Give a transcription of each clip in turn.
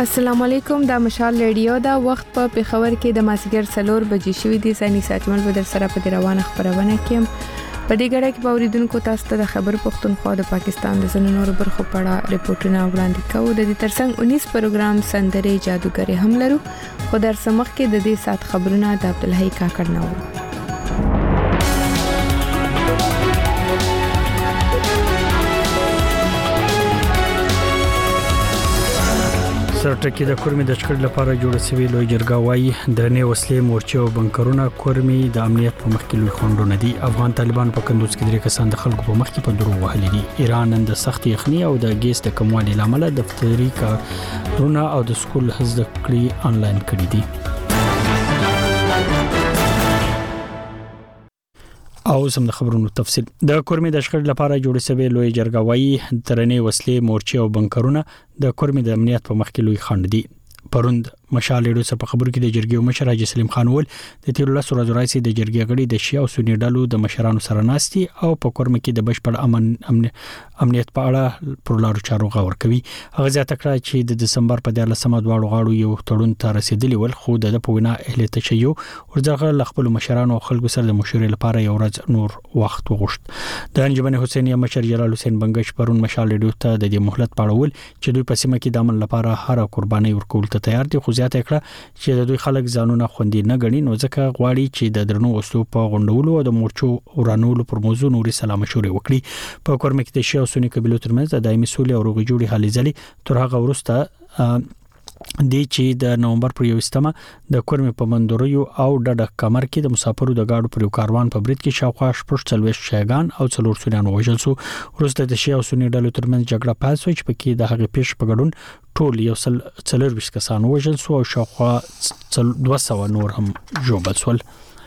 السلام علیکم، دا مشال ریډیو دا وخت په پیښور کې د مازیګر 4 بجې شوې دي. ځاني ساتمل به در سره په روانه خبرونه کې په دې غړې کې باوریدونکو تاسو ته د خبر پښتونخوا د پاکستان د زنو نور برخو په اړه ریپورتونه وړاندې کوو. د دې ترڅنګ 19 پروګرام سندرې جادوګری هم لرو، خو در سمخ کې د دې سات خبرونه د عبدالحی کاکړ نه وو. سرټکی د کورمي د چکر لپاره جوړ شوی لوی جرګه وايي درنې وسلې مورچې او بنکرونه کورمي د امنیت په مخ کې لوی خوندونه دي. افغان طالبان په کندوز کې درې کسان د خلکو په مخ کې په درو وهلي دي. ایران نن د سخت یخني او د ګیس د کموالي لامل دفتري کارونه او د سکول زده کړې انلاین کړې دي. او سم د خبرونو تفصیل. د کورمي د شخړ لپاره جوړ شوی لوی جرګه وايي درنې وسلې مورچې او بنکرونه د کورمي د امنیت په مخ کې لوی خنډ دي. پروند مشال ریډیو سره په خبرو کې د جرګې مشر حاجی سلیم خان ول د 13 ورځې راځي د جرګې غړي د شیا او سنی ډلو د مشرانو سره ناستي او په کورمي کې د بشپړ امنیت په اړه پر لارو چارو غور کوي. هغه ځکه چې د دسمبر په 14 دواړو غاړو یو تړون ته رسیدلی ول، خو د پوینا اهل تشیع ورځغه خپل مشرانو او خلکو سره د مشورې لپاره یو ورځ نور وخت وغوښت. د انجمن حسینیه مشر جلال حسین بنگش پرون مشال ریډیو ته د مهلت پاړول چې دوی په سیمه کې د امن لپاره هر قرباني ورکول ته تیار دي، خو زیاته کړه چې د دوی خلک ځانونه خوندي نه غني، نو ځکه غواړي چې د درنو وسلو په غونډولو او د مورچو ورانولو پر موضوع نوري سلام مشورې وکړي. په کورمي کې د شیا او سنی قبیلو ترمنځ د دایمي سولې او روغې جوړې حل ځلې تر هغه وروسته د چې د نومبر پر 1 د کورمي په مندوریو او ډډه کمر کې د مسافرو د گاډو پر کاروان په برید کې شاوخوا 40 شیګان او 4 سنیان وژل شو. وروسته د شیا او سنی ډلو ترمنځ جګړه پیل شوه چې پکې د هغې پیښ په ګډون ټول یو 40 کسان وژل شو او شاوخوا 200 نور هم ژوبل شول.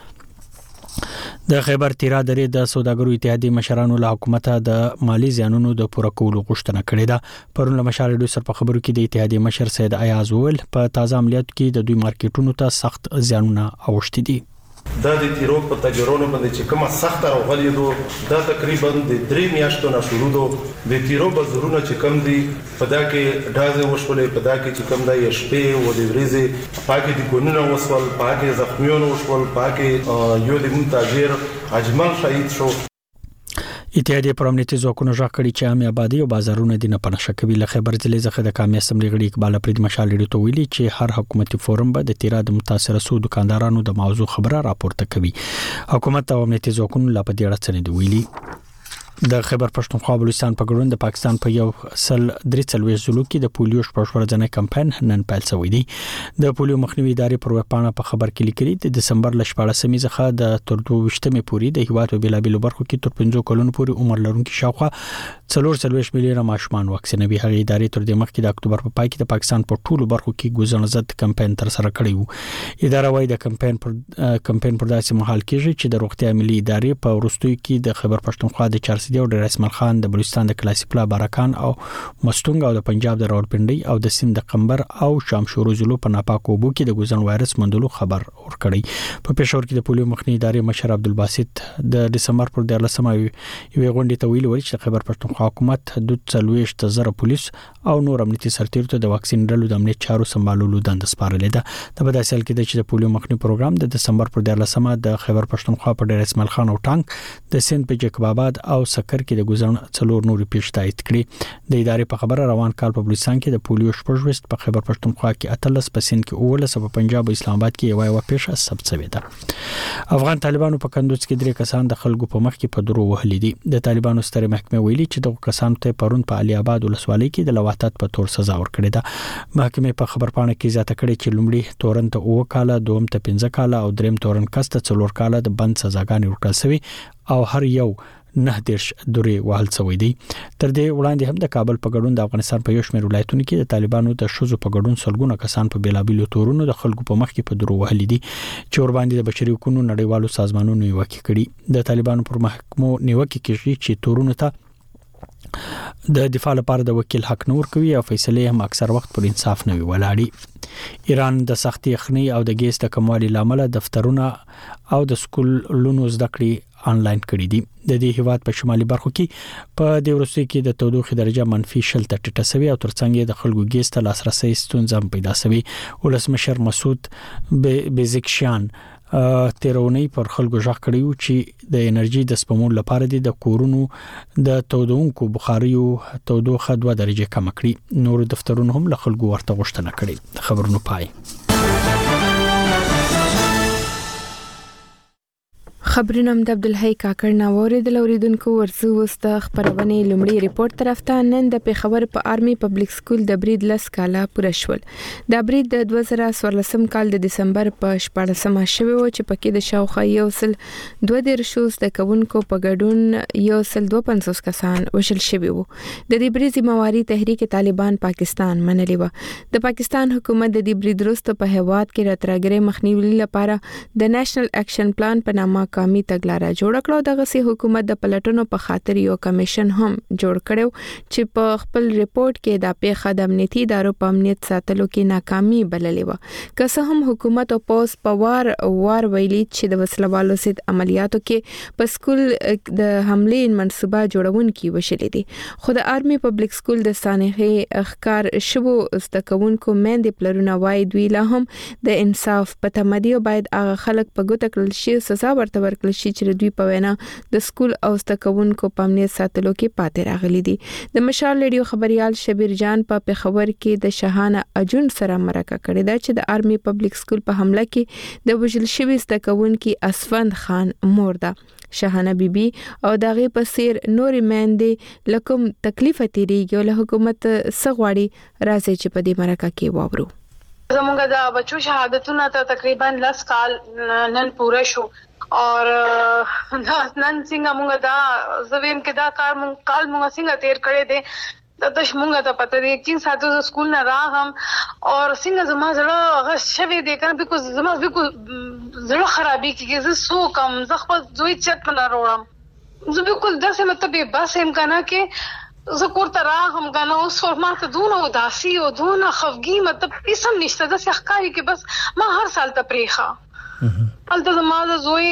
د خیبر تیرا درې د سوداګرو اتحادیې مشرانو له حکومت د مالی زیانونو د پوره کولو غوښتنه کړې ده. پرون له مشال ریډیو سره په خبرو کې د اتحادیې مشر سید ایاز ول په تازه عملیاتو کې د دوی مارکیټونو ته سخت زیانونه اوښتي دي. دا د تیرو په تجربو باندې چې کومه سخت راغلي دو دا تقریبا د 3 میاشتو نه شروع دو د تیرو بزرونه چې کم دي په دا کې ډازه وشولې، په دا کې چې کم د شپې او د ورځې پاکي دي ګونونه وسول، پاکي زخمیونه وشول، پاکي یو د منتاجر اجمل شهید شو. اتحادیې پر امنیتي ځواکونو ژغ کړي چې عامه آبادی او بازارونه دي نه پنځه کوي. له خبر ځلې څخه د قومي اسمبلی غړي اقبال پرید مشال ریډیو ته ویلي چې هر حکومتي فورم به د تیرا د متاثره سود دکاندارانو د موضوع خبره راپورته کوي. حکومت او امنیتي ځواکونو لا په دې اړه څه نه دی ویلي. د خیبر پښتونخوا بلوچستان په ګډون د پاکستان په یو سل 3 ضلعو کې د پولیو شپږورځنی کمپاین نن پیل شوی دی. د پولیو مخنیوي ادارې پر وپاڼه په خبر کې لیکلي د دسمبر ل 14 څخه د تر 22 پورې د هیواد په بلابلو برخو کې تر 15 کلونو پورې عمر لرونکي شاوخوا 4 میلیونه ماشومان واکسینوي. هغه ادارې تر دې مخکې د اکتوبر په پای کې د پاکستان په ټولو برخو کې ګوزن ضد کمپاین تر سره کړی وو. اداره وايي د کمپاین پر داسې مهال کېږي چې د روغتیا ملي ادارې په ورستوي کې د خیبر پښتونخوا د چارسدي او د رسمل خان د بلوچستان د کلاسیپلا بارکان او مستونګ او د پنجاب د راولپنډي او د سند د قمبر او شامشورو ضلعو په ناپاکو اوبو کې د ګوزن وایرس موندلو خبر ورکړی. په پېښور کې د پولیو مخنیوي ادارې مشر عبدالباسط د دسمبر پر 14 یو غونډه ته ویلي چې خیبر پښتونخوا حکومت د 40,000 پولیس او نور امنیتي سرتیرو ته د واکسین ډلو د امنیت چارو سمبالولو دنده سپارلې ده. د بداسل کې د پولیو مخنیوي پروګرام د دسمبر پر 14 د خیبر پښتونخوا په ډیر اسماعیل خان او ټانک د سند په جکب آباد او سکر کې د ګوزن څلور نوري پیښ تایید کړي. د ادارې په خبره روان کال په بلوچستان کې د پولیو شپږ په خیبر پښتونخوا کې 13 په سند کې 19 په پنجاب او اسلام آباد کې یو پیښه ثبت شوې ده. افغان طالبانو په کندوز کې درې کسان د خلکو په مخ کې په درو وهلي دي. د طالبانو ستره محکمه ویلي چې د کسانو ته پرون په علي آباد ولسوالۍ کې د لواتات په تور سزا ورکړې ده. محکمه په خبرپاڼه کې زیاته کړې چې لومړی تورن ته 9 کاله، دوم ته 15 کاله او دریم تورن کس ته 4 کاله د بند سزاګانې ورکړل شوې او هر یو 9 درې وهل شوی دی. تر دې وړاندې هم د کابل په ګډون د افغانستان په یو شمېر ولایتونو کې د طالبانو د شوزو په ګډون سلګونه کسان په بیلابیلو تورونو د خلکو په مخ کې په درو وهلي دي چې ور باندې د بشري حقوقو نړیوالو سازمانونو نیوکه کړي. د طالبانو پر محکمو نیوکه کیږي چې تورونو ته د دفاع لپاره د وکیل حق نور کوي او فیصله هم اکثر وخت پر انصاف نه وی ولاړی. ایران د سختي یخنۍ او د ګیس د کموالي لامل دفترونه او د سکولونو زده کړې آنلاین کړي دي. د دې هیواد په شمالي برخو کې په د روسي کې د تودوخې درجه -0 ته ټیټه شوې او ترڅنګ د خلکو ګیس ته لاسرسي ستونزه پیدا شوې. ولسمشر مسعود بزکشان تیرونی پر خلکو ژغ کړیو چې د انرژي د سپمول لپاره د کورونو د تودونکو بخاریو تودوخه 2 درجه کم کړي. نور دفترونه هم له خلکو ورته غوښتنه کړې. خبرونه پای. خبرونه د عبدالحی کاکړ ناووري د لوریدونکو ورزو وست خبرونه لومړی ریپورت طرفته نن د پیښور په آرمي پبلک سکول د برید لس کاله پوره شول. د برید د 2014 کال د دسمبر په 14مه شوه او چې پکې د شاوخوا یو سل 2 د کوونکو په ګډون یو سل 250 کسان وشل شوی وو. د دې برید ذمہواری تحریک طالبان پاکستان منلې و. د پاکستان حکومت د دې برید وروسته په هواد کې راتراګری مخنیوي لپاره د نېشنل اکشن پلان په نامه قومي تګلارې جوړ کړو. دغه سي حکومت د پلټنو په خاطر یو کمیشن هم جوړ کړو چې په خپل ریپورت کې د پیښه د امنیتي ادارو په امنیت ساتلو کې ناکامي بللې و. که څه هم حکومت او پوس په وار ویلي چې د وسلوالو ضد عملیاتو کې په سکول د حمله منصوبه جوړونکي وشلې دي. خو د آرمي پبلک سکول د سانحه اخکار شوو استکونکو مند پلرونه وای دوی لا هم د انصاف په تمدي او باید هغه خلک په ګوته کړل شي سزا ورته ورکړل شي چې دوی په وینا د سکول او استکونکو په امنیت ساتلو کې پاتې راغلي دي. د مشال ریډیو خبريال شبیر جان په پیښور کې د شاهانه اجون سره مرکه کړې ده چې د آرمي پبلک سکول په حمله کې د وژل شوی استکونکي اسفند خان مور ده. شاهانه بیبي او دغه په سیر نورې مېندې لکم تکلیف تیریږي له حکومت سغواړي راځي چې په دې مرکه کې واورو. زمونږ د بچو شهادتونه ته تقریبا 10 کال نن پوره شو اور نن څنګه موږ دا زویم کې دا کار مونږ څنګه تیر کړی دی د مونږ ته پته دی چې ساتو سکول نه راغم اور څنګه زما زړه هغه شوی دی کنه بیکوز زما بیکوز زړه خرابې کیږي زه سو کم زه خپل دوی چت نه راوړم زه بیکوز داسې مطلب بس هم کنه کې زه کوړه راغم کنه اوس فورمات دونه اداسي او دونه خفګي مطلب هیڅ نشته د ښکاری کې بس ما هر سال ته پریخه الته زما زوی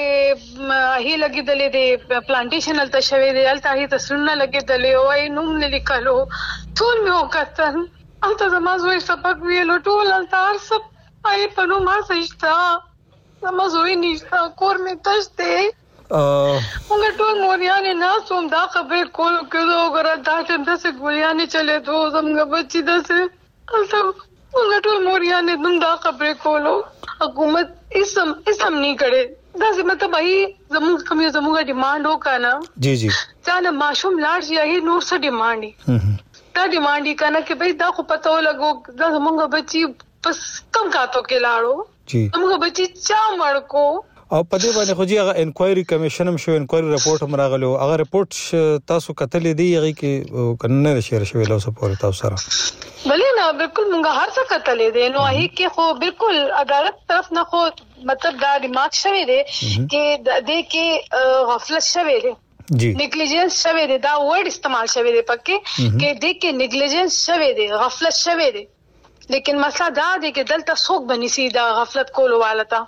هي لګیدلې دي پلانټیشن الته شوی دی الته هي تسلونه لګیدلې او اي نوم نه لیکلو ټول مې وکړل الته زما زوی سبق ویلو ټول الته هر څه اي په نو ما سشتا زما زوی نشته کور مې تشته موږ ټول موريان نه سوم دا خبر کول کېدو غره دا چې د ګولیاں چلے دو زمغه بچی دسه الته موږ ټول موريان نه دا خبر کولو حکومت اسم نہیں کرے دا مطلب ای زموږ ډیماند وکانا جی جی ځان ماشوم لاړ شي هي نور څه ډیماند دا ډیماند کنه چې بھئی دا خو پته ولګو دا زموږ بچي پس کم کاتو کې لاړو جی زموږ بچي چا مړ کو او په دې باندې خو جی هغه انکوایري کمیشن هم شو انکوایري رپورت هم راغلو هغه رپورت تاسو کتلې دی هغه کې کنه شیر شوی له سپورت تاسو سره بلې نه بالکل مونږه هر څه کتلې دي نو هي کې خو بالکل عدالت طرف نه خو مطلب دا دماغ شوی دی چې د دې کې غفلت شوی دی جی نیگلیجنس شوی دی دا ورډ استعمال شوی دی پکې کې دې کې نیگلیجنس شوی دی غفلت شوی دی لیکن مسله دا دی چې دلته څوک بنسي دا غفلت کولو والتا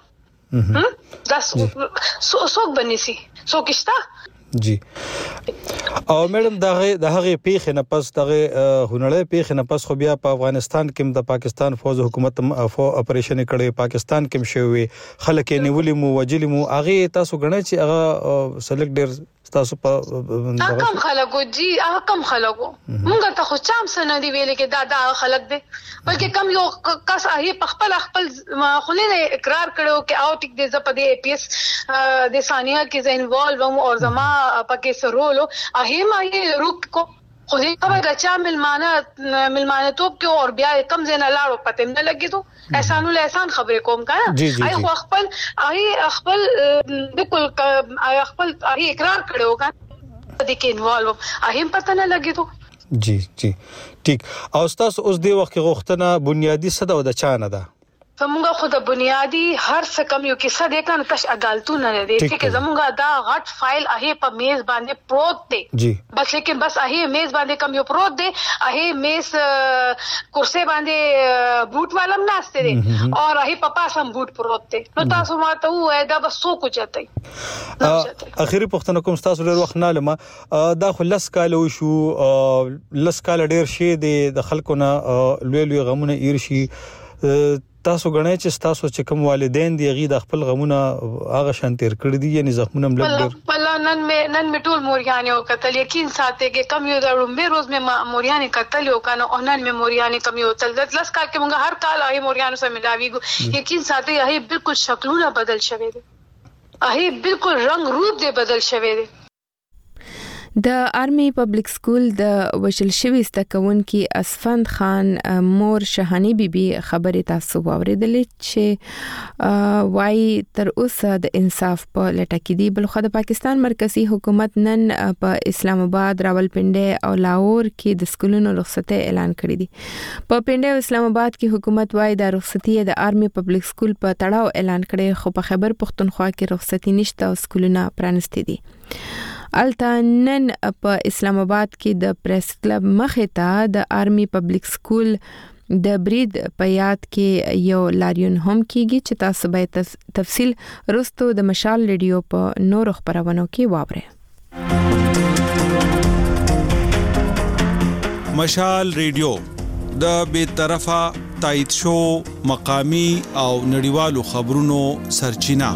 دا څوک بنسي څوک شته جی او میډم د هغه پیښه نه پس دغه هنړې پیښه نه پس خو بیا په افغانستان کې د پاکستان فوج حکومت اپریشن کړي پاکستان کې شوی خلک نیولې مو وجلې مو هغه تاسو غنئ چې هغه سلیکټ ډیر تاسو په کم خلکو جی هغه کم خلکو مونږ ته خو چام سن دی ویل کې دا خلک دي بلکې کم یو کس هي خپل خلینه اقرار کړو کې او ټیک دې زپدې اي پی اس د ثانیه کې ز انوالو او زما پکې سرولو هغه ما یې روک کو خو دې خبره غچا ملمانه توپ کې اور بیا کم زنه لاړو پته نه لګیدو احسانو له احسان خبرې کوم کنه اي خو خپل بالکل خپل اقرار کړو کنه دې کې انوالو هغه پته نه لګیدو جی ټیک او تاسو اوس دی وخت غوښتنه بنیادی صدا د چانه ده زمونږ خو د بنیادی هر څه کم یو کې څه د کنه تش عدالتونه نه دي چې زمونږ دا غټ فایل هغه په میز باندې پروت دی جی بس لیکن بس هغه میز باندې کم یو پروت دی هغه میز کرسی باندې بوت والم ناشته دي او هغه په پاسم بوت پروت دی نو تاسو ماته وای دا بس څوک چته اخیری پښتنه کوم تاسو ډیر وخت نه لمه دا خلص کال شو لس کال ډیر شي د خلکو نه لوی غمونه ایرشي تاسو غنئ چې تاسو چې کوم والدین دی غي د خپل غمونه هغه شان تیر کړی دي یعنی زخمونه ملګر بل نن می ټول موریانه او قتل یقین ساتي کې کم یو درو مې روز مې موریانه قتل او کنه او نن مې موریانه کم یو تل لس کال کې موږ هر کال هغه موریانه سره ملاویږو یقین ساتي هغه بالکل شکلونه بدل شوی دي هغه بالکل رنگ روپ دې بدل شوی دي د آرمي پبلک سکول د وشل شوی استکونکي اسفند خان مور شهاني بیبي خبرې تاسو واوریدلې چې وای تر اوسه د انصاف په لټه کې دی بل خو د پاکستان مرکزی حکومت نن په اسلام آباد راولپنډي او لاهور کې د سکولونو رخصتي اعلان کړی دی په پنډي او اسلام آباد کې حکومت وای د رخصتي د آرمي پبلک سکول په تړاو اعلان کړي خو په خیبر پختونخوا کې رخصتي نشته او سکولونه پرانستي دي الته نن په اسلام آباد کې د پریس کلب مخې ته د آرمي پبلک سکول د برید په یاد کې یو لاریون هم کیږي چې تاسو به تفصیل رستو د مشال ریډیو په نور خبرونو کې واورئ. مشال ریډیو د بیطرفه تایید شو مقامی او نړیوالو خبرونو سرچینه.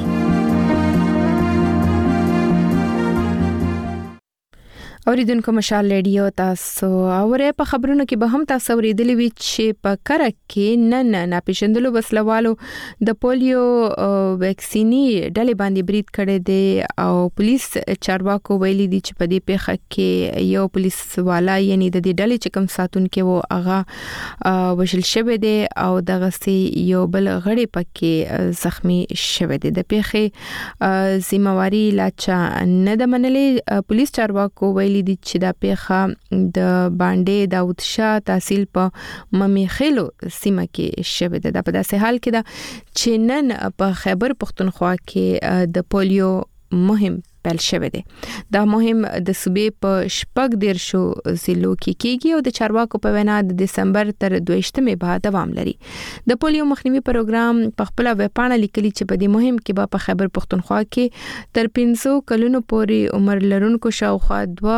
اوریدونکو مشال ریډیو تاسو اوره په خبرونو کې به هم تاسو اوریدلې وی چې په کرک کې نن ناپېژندلو وسلوالو د پولیو ویکسینی ډلې باندې برید کړي دي او پولیس چارواکو ویلي دي چې په دې پیښه کې یو پولیس والا یعنی د دې ډلې چې کوم ساتونکو وو هغه وشل شوی دی او دغه سي یو بل غړي پکې زخمی شوی دی د پیښې ذمہواری لاچا نه د منلې پولیس چارواکو لیدي چې دا پیښه د باندې داود شاه تحصیل په ممی خیلو سیمه کې شوه ده په داسې حال کې دا چې نن په خیبر پختونخوا کې د پولیو مهم پیل شوه ده دا مهم د صوبې په شپږ دیرشو ضلعو کې کیږي او د چارواکو په وینا د دسمبر تر 22مې بعد دوام لري د پولیو مخنیوي پروګرام په خپل ویب پاڼه لیکلي چې په دې مهم کې په خیبر پختونخوا کې تر 500 کلونو پورې عمر لرونکو شاوخوا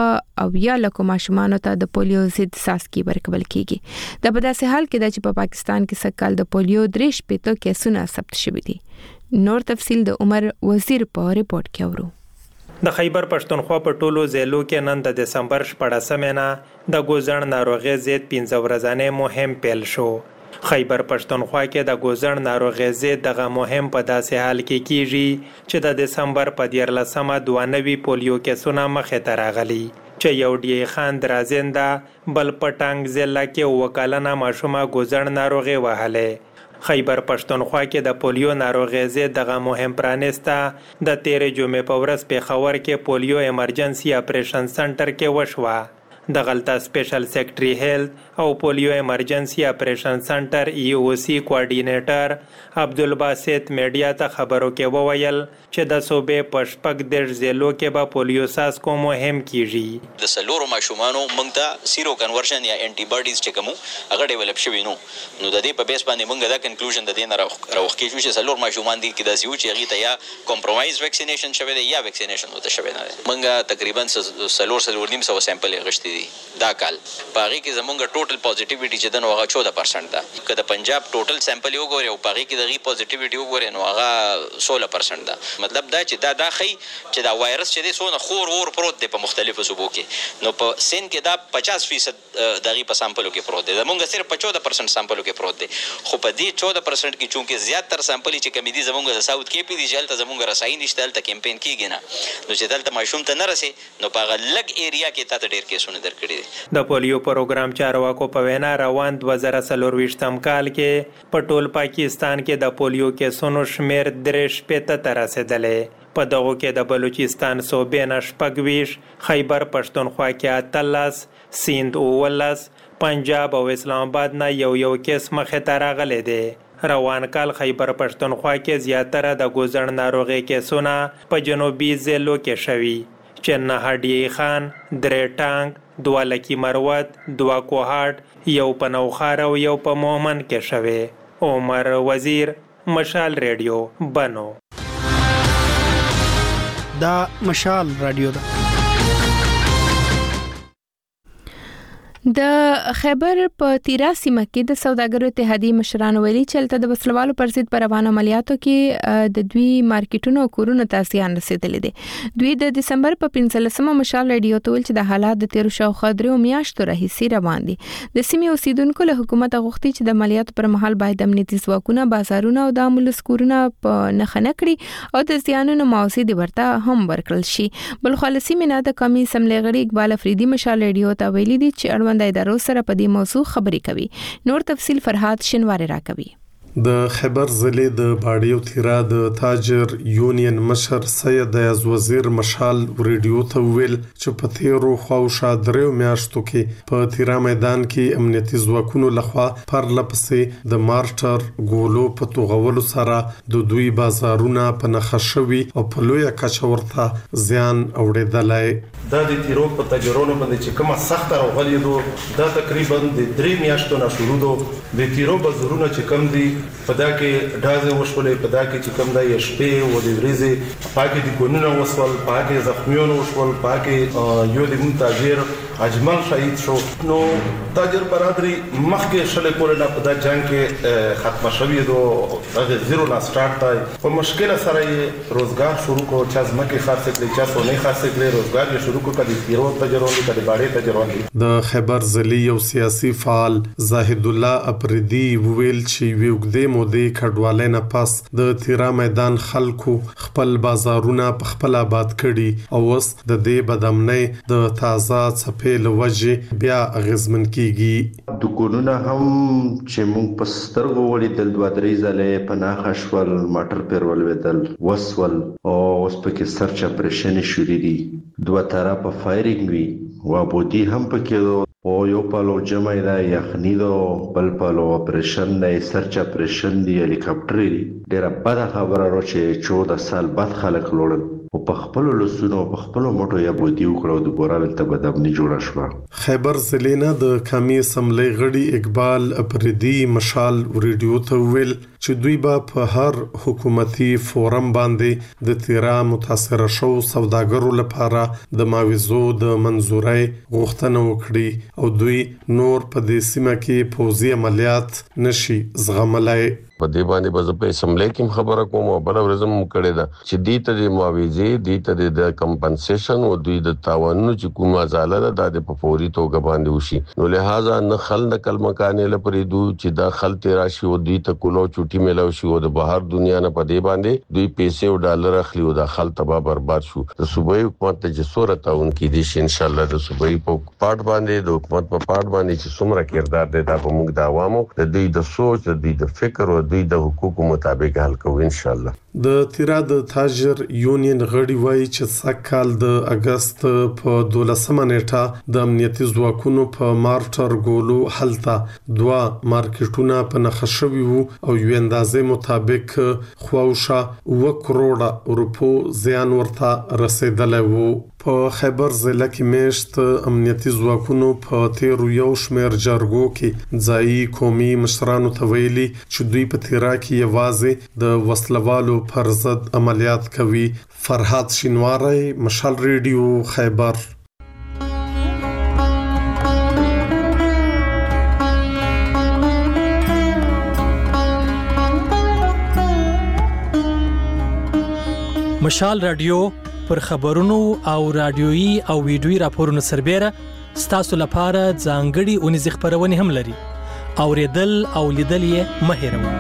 2 لکه ماشومان ته د پولیو ضد څاڅکي ورکول کیږي دا په داسې حال کې چې په پاکستان کې سکهال د پولیو 3 کیسونه ثبت شوي دي نور تفصیل د عمر وزیر په ریپورت کې اورو د خیبر پښتونخوا په ټولو ضلعو کې نن د دسمبر 14مه د ګوزړ ناروغي ضد 15 ورځې مهم پیل شو. خیبر پښتونخوا کې د ګوزړ ناروغي ضد دغه مهم په داسې حال کې کیږي چې د دسمبر په 14مه 92 پولیو کیسونه مخې ته راغلي چې یو ډی خان درازنده بل پټنګ ضلع کې وکالنه ماشومه ګوزړ ناروغي وهله. خیبر پښتونخوا کې د پولیو ناروغي ضد دغه مهم پرانسته د 13 جمعې په ورځ په خبر کې پولیو ایمرجنسي اپریشن سنټر کې وشوه. د غلطه سپیشل سیکریټری هیلث او پولیو ایمرجنسي اپریشن سنټر EOC کوارډینیټر عبدالباسط میډیا ته خبرو کې وویل چې د صوبې په شپږ دیرش ضلعو کې به پولیو څاڅکو مهم کیږي. د سلورو ماشومانو موږ ته سیرو کنورژن یا انټي باډیز چې کوم هغه ډیولپ شوی نو د دې په بیس باندې موږ دا کنکلوژن د دې نه راوخی چې سلور ماشومان دي کې د سیو چې هغه ته یا کمپرومایز ویکسینیشن شوی دی یا ویکسینیشن وته شوی نه موږ تقریبا سلور نیم سو سیمپل غشتي دا کال پاغي کې زمونږ ټوټل پوزټیویټي چې دنه هغه 14% ده که د پنجاب ټوټل سیمپل یو غوړي او پاغي کې دغه پوزټیویټي وګورئ نو هغه 16% ده مطلب دا چې دا خي چې دا وایرس چې د سونه خور پروت دی په مختلفو صوبو کې نو په سین کې دا 50% دغه په سامپلو کې پروت دی زمونږ صرف 14% سامپلو کې پروت دی خو په دې 14% کې چونکه زیات تر سامپل چې کمی دي زمونږ د ساوث کې پی دي جلته زمونږ رسائی نشته تل کمپین کیږي نه نو چې دلته ماشوم ته نه رسي نو په لګ ایریا کې تاسو ډیر کیسونه درکړي. د پولیو پروګرام چارواکو په وینا روان 2024 کال کې په ټول پاکستان کې د پولیو کیسونو شمیر 3 ته رسیدلې. په دغه کې د بلوچستان صوبې نه 26 خیبر پښتونخوا کې 13 سیند 19 پنجاب او اسلام آباد نه یو کیس مخې ته راغلی دی. روان کال خیبر پښتونخوا کې زیاتره د ګوزړ ناروغي کیسونه په جنوبي ضلعو کې شوي چې نه هډی خان، درې ټانګ، 2 لکی مروت، 2 کوهاټ، یو په نوخار او یو په مومن کې شوي. عمر وزیر، مشال ریډیو، بنو. دا مشال رادیو ده. د خیبر په تیرا سیمه کې د سوداګرو اتحادیې مشران ویلي چې د وسلوالو پر ضد پر روان عملیاتو کې د دوی مارکیټونو او کورونو ته زیان رسیدلی دی. دوی د دسمبر په 15مه مشال ریډیو ته ویل چې د حالات د تیر شاوخوا 3 میاشتو راهیسې روان دي. د سیمې اوسیدونکو له حکومت غوښتي چې د عملیاتو پر مهال باید امنیتي ځواکونه بازارونه او د امولس کورونه په نښه کړي او د زیانونو معاوضه د ورته هم ورکړل شي. بل خو له سیمې نه د قومي اسمبلی غړي اقبال افریدي مشال ریډیو ته ویلي دي چې د ادارو سره په دې موضوع خبرې کوي. نور تفصيل فرحات شنواری راکوي. د خیبر ضلع د باډیو تیرا د تاجر یونین مشر سید عز وزیر مشال ریډیو ته ویل چې په تیرو خواوشا 3 میاشتو کې په تیرا میدان کې امنیتي ځواکونو لخوا پر لپسې د مارټر ګولو په توغولو سره د دوی بازارونه په نخښوي او په لوی کچه ورته زیان اوړېدلای. د تیرو په تاجرونو باندې چې کومه سخت راغلی دو دا تقریبا د 3 میاشتو نه شروع دو. د تیرو بازارونه چې کم دي په دا کې ډازه وشولې، په دا کې چې کوم دا شپې و د ورځې پاکي د ګونونو وسول، پاکي زخمیونو وشول، پاکي یو د تاجر اجمل شهید شو. نو تاجر برادری مخکې شلې کول نه په دا جنگ کې ختم شوی دو. هغه زیرو لا سٹارټ تای په مشکل سره روزګار شروع کو، چا ځمکه خاصه کړی، چا سونه خاصه کړی، روزګار یې شروع کو. کدي تیرو تاجرونو کدي باډي تاجرونو. د خیبر ضلع یو سیاسي فعال زاهد الله اپریدي ویل چې وګدې مودې کډوالۍ نه پس د تیرا میدان خلکو خپل بازارونه په خپل آباد کړي او اوس د دې بدامنۍ د تازه څپې لوجه بیا غزمن کیږي. دکانونه هم چې موږ په سترګو ولیدل 2-3 ځله پناه خشول، ماټر پیرول ودل وسول او اوس پکې سرچ اپریشن شروع دي. 2 طرفه فایرینګ وی و بودی هم پکې او یو پالو جمع دا یخنی دو، بل پالو اپریشن دا سرچ اپریشن دی، هلیکاپټر دی. ډیره بد خبره را چې 14 سال بعد خلک لوړل او په خپل لسونو په خپل موټو یا بودی وکړو د ګورال ته بدامنی جوړه شو. خیبر ضلع نه د قومي اسمبلی غړي اقبال اپریدي مشال ریډیو ته ویل چې دوی په هر حکومتي فورم باندې د تیرا متاثر شو سوداګرو لپاره د معاوضو د منزورۍ غوښتنه وکړي او دوی نور په دې سیمه کې پوځي عملیات نشي زغملای. په دې باندې به په اسمبلی کې خبره کوم او بل ورځم کړي دا چې دې ته د معاوضې، دې ته د کمپنسیشن او دوی د تاوانونو چې کومه ازاله ده د په فوري توګه باندې وشي. نو لہذا نه خل نقل مکانې لپاره دو چې دا خل تیرا شي او دوی ته کولو چوټي ملو شي او د بهر دنیا نه په دې باندې دوی پیسې او ډالر اخلي او دا خل تبا برباد شو. د صوبایي حکومت ته چې صورت اون کې دي ان شاء الله د صوبایي په پارت باندې د حکومت په پارت باندې چې څومره کردار دی دا په موږ د عوامو د دوی د سوچ، د دوی د فکر او دوی د حقوقو مطابق حل کوو ان شاء الله. د تیرا د تاجر یونین غړي وایي چې سکهال د اگست په 12مه نیټه د امنیتي ځواکونو په مارټر ګولو حلته 2 مارکیټونه په نخښوي وو او یو اندازې مطابق خواوشا 1 کروڑ روپو زیان ورته رسیدلی وو. په خیبر ضلع کې میشت امنیتي ځواکونو په تیرو یو شمیر جرګو کې ځایي قومي مشرانو ته ویلي چې دوی په تیرا کې یوازې د وسلوالو پر ضد عملیات کوي. فرحات شینواری، مشال ریډیو، خیبر. مشال رادیو پر خبرونو او رادیويي او ویډیويي راپورونو سربېره ستاسو لپاره ځانګړي اونیز خبرونه هم لري. اوریدل او لیدل یې مه هېروئ.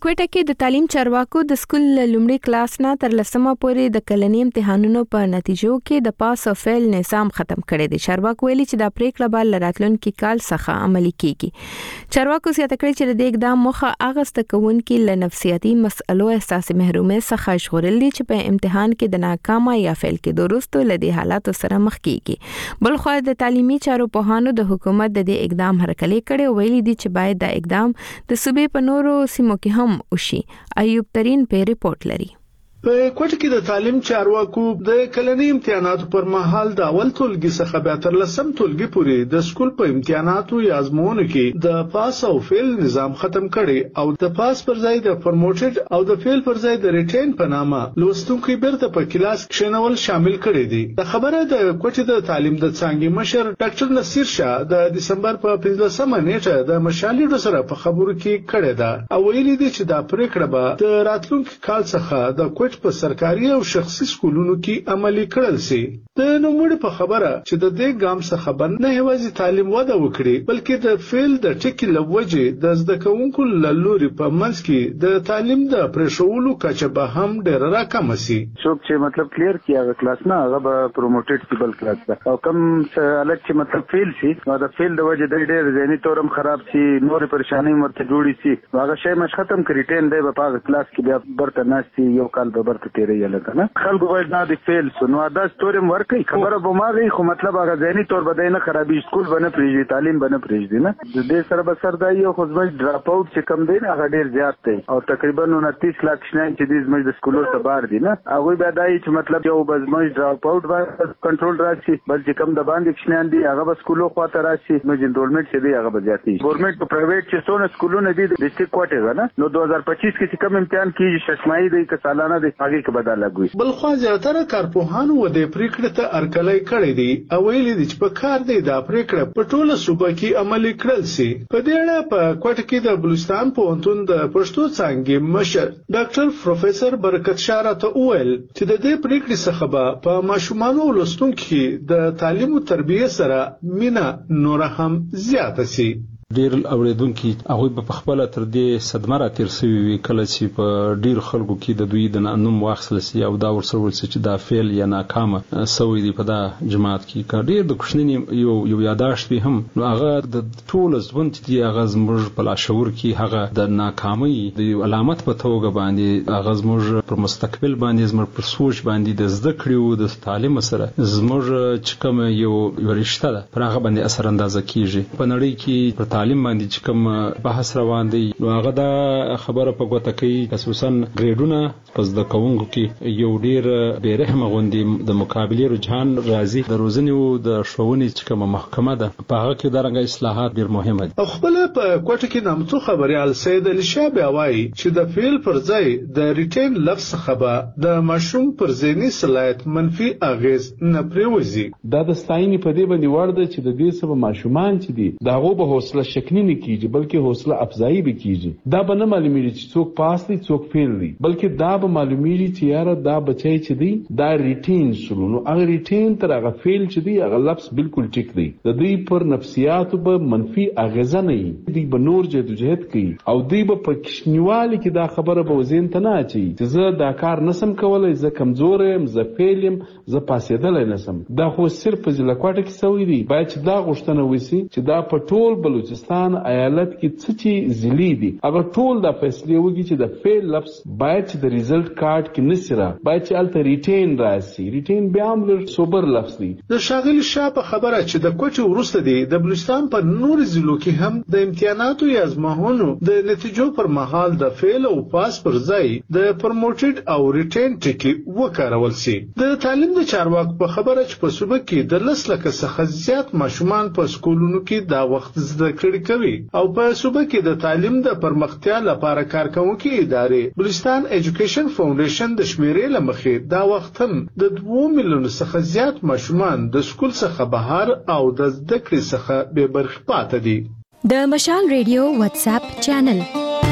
کوټه کې د تعلیم چارواکو د سکول لومړي کلاس نه تر لسمه پورې د کلنی امتحانونو په نتیجو کې د پاس او فیل نظام ختم کړی دی. چارواکو ویلي چې دا پریکړه به راتلونکي کال څخه عملي کیږي. چارواکو زیاته کړی چې د اقدام موخه اغسته کوونکي له نفسیاتي مسئلو احساس محرومۍ څخه ژغورل دي چې په امتحان کې د ناکامه یا فیل کې وروسته لدی حالاتو سره مخ کیږي. بل خو د تعلیمي چارو په هانو د حکومت د اقدام هرکلی کړي ویلي دي چې باید دا اقدام د صوبې په نورو سیمو کې هم وشي. ایوب ترين په ریپورت لري. په کوټه کې د تعلیم چارواکو د کلنی امتحاناتو پر مهال د اول ټولګي څخه به تر لسم ټولګي پورې د سکول په امتحاناتو یا ازموینو کې د پاس او فیل نظام ختم کړي او د پاس پر ځای د پروموټډ او د فیل پر ځای د ریټین په نامه لوستونکو بیرته په کلاس کښینول شامل کړي دي. د خبره د کوټه د تعلیم د څنګه مشر ډاکټر نصیر شاه د دسمبر په 15مه نیټه د مشالې سره په خبرو کې کړه ده او ویلي دي چې دا پریکړه به د راتلونکي کال څخه د کوټ په سرکاري او شخصي سکولونو کې عملي کړل شي. د نوموړي په خبره چې د دې ګام څخه باندې هیوازي تعلیم وده وکړي بلکې د فیل د ټکی لوجه د زده کوونکو لوري په منځ کې د تعلیم د پرشولو کچه به هم ډېر راکم شي. څوک چې مطلب کلیر کی هغه کلاس نه هغه به پروموټډ کی بل کلاس ده او کم الګ چې مطلب فیل شي نو د فیل د وجه د ډېر ذهني تورم خراب شي نور پریشانی مرته جوړي شي هغه شی مش ختم کړي ټین دی په هغه کلاس کې بیا برته ناشتي یو کال به برته تیرې یلګه نه خلکو باید دا د فیل سنو دا ستورم ورکي خبره به ماغي خو مطلب هغه ذهني تور بدای نه خرابي سکول باندې پریږي تعلیم باندې پریږي نه د دې سره به سردای خو ځمج ډراپ اوټ چې کم دی هغه ډیر زیات دی او تقریبا 29 لک شنه چې د ځمج د سکولو ته بار دي نه هغه به دای چې مطلب یو بزمج ډراپ اوټ باندې کنټرول راشي بل چې کم د باندې شنه دي هغه به سکولو خواته راشي نو انرولمنت چې دی هغه به زیاتي ګورنمنت په پرایویټ چې څونه سکولونه دي د ډیسټریکټ کوټه نه نو 2025 کې چې کم امتحان کیږي ششمایي دی که سالانه دی هغه کې بدل لګوي. بل خو زیاتره کارپوهانو و د پریکړې ته ارکلای کړی دی او ویلي دي چې په کار دی دا پریکړه په ټوله صوبه کې عملي کړل شي. په دې اړه په کوټه کې د بلوچستان پوهنتون د پښتو څانګې مشر ډاکټر پروفیسور برکت شاه راته وویل چې د دې پریکړې څخه به په ماشومانو ولستونکو د تعلیم او تربیه سره مینا نور هم زیاته شي. ډیر اوریدونکو هغه په خپل تر دې صدمه را تیر سوي وی کله چې په ډیر خلکو کې د دوی د نوم واخصل سي او دا ورسره ورسې چې دا فیل یا ناکامه سوي دی په دا جماعت کې کار ډیر د کوښنی یو یاداشت به هم نو هغه د ټول ژوند چې هغه زموږ په لاشعور کې هغه د ناکامۍ د علامت په توګه باندې هغه زموږ پر مستقبل باندې زموږ پر سوچ باندې د زده کړو د تعلیم سره زموږ چې کوم یو رشتہ ده پر هغه باندې اثر اندازه کیږي په نړۍ کې تعلیم باندې چې کوم بحث روان دی نو هغه دا خبره په ګوته کوي خصوصا ګریډونه پس د کوونکو کې یو ډیر بیرحمه غوندي د مقابله رجحان راځي د روزنې او د ښوونې چې کومه محکمه ده په هغه کې دا رنګ اصلاحات ډیر مهمه دي. خپل په کوټه کې نامتو خبريال سید علي شاه بیاوي چې د فیل پر ځای د ریټین لفظ خبره د مشروم پر ذهني صلاحیت منفي اغیز نه پریوزي. دا د ستاینې په دې باندې ورده چې د دې سبب ماشومان چې دي داغه به حوصله شکنی نه کیږي بلکې حوصله افزایی به کیږي. دا به نه معلومیږي چې څوک پاس دي څوک فیل دي بلکې دا به معلومیږي چې یاره دا بچی چې دی دا ریټین شروع نو هغه ریټین تر هغه فیل چې دی هغه لفظ بالکل ټیک دی د دوی پر نفسیاتو به منفي اغیزه نه وي دوی به نور جدوجہد کوي او دوی به په کشنیوالي کې دا خبره به وزین ته نه اچي چې زه دا کار نسم کولای زه کمزور یم زه فیل یم زه پاسېدلی نسم. دا خو صرف په ضلع کوټه کې سوی دی باید چې دا غوښتنه وشي چې دا په ټول بلوچستان ایالت کې څه چې ضلعي دي هغه ټول دا فیصله وکړي چې د فیل لفظ باید چې د ریزلټ کارت کې نسره باید چې الته ریټین راشي. ریټین بیا هم لږ سوبر لفظ دی. د شاغلی شاه په خبره چې د کوټه ورسته دی د بلوچستان په نور ضلعو کې هم د امتحاناتو یا ازموینو د نتیجو پر مهال د فیل او پاس پر ځای د پروموټډ او ریټین ټکی وکارول شي. د تعلیم د چارواکو په خبره چې په صوبه کې د 10 لک څخه زیات ماشومان په سکولونو کې دا وخت زده کړې کوي او په صوبه کې د تعلیم د پرمختیا لپاره کارکونکي ادارې بلوچستان ایجوکیشن فاونډیشن د شمیرې لمخې دا وخت هم د 2 میلیون څخه زیات ماشومان د سکول څخه بهر او د زده کړې څخه بې برخې پاتې دي. د مشال ریډیو واتس اپ چینل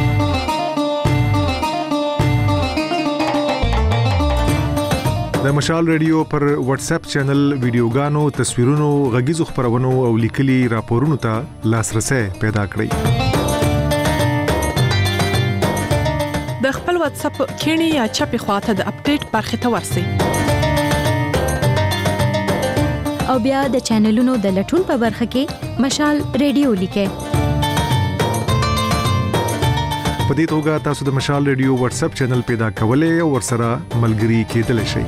د مشال ریډیو پر واتس اپ چینل ویډیوګانو تصویرونو غږیزو خبرونو او لیکلي راپورونو ته لاسرسي پیدا کړئ. د خپل واتس اپ کینی یا چپی خواته د اپډیټ برخه ته ورسی او بیا د چینلونو د لټون په برخه کې مشال ریډیو لیکه. په دې توګه تاسو د مشال ریډیو واتس اپ چینل پیدا کولای او ورسره ملګري کېدلی شئ.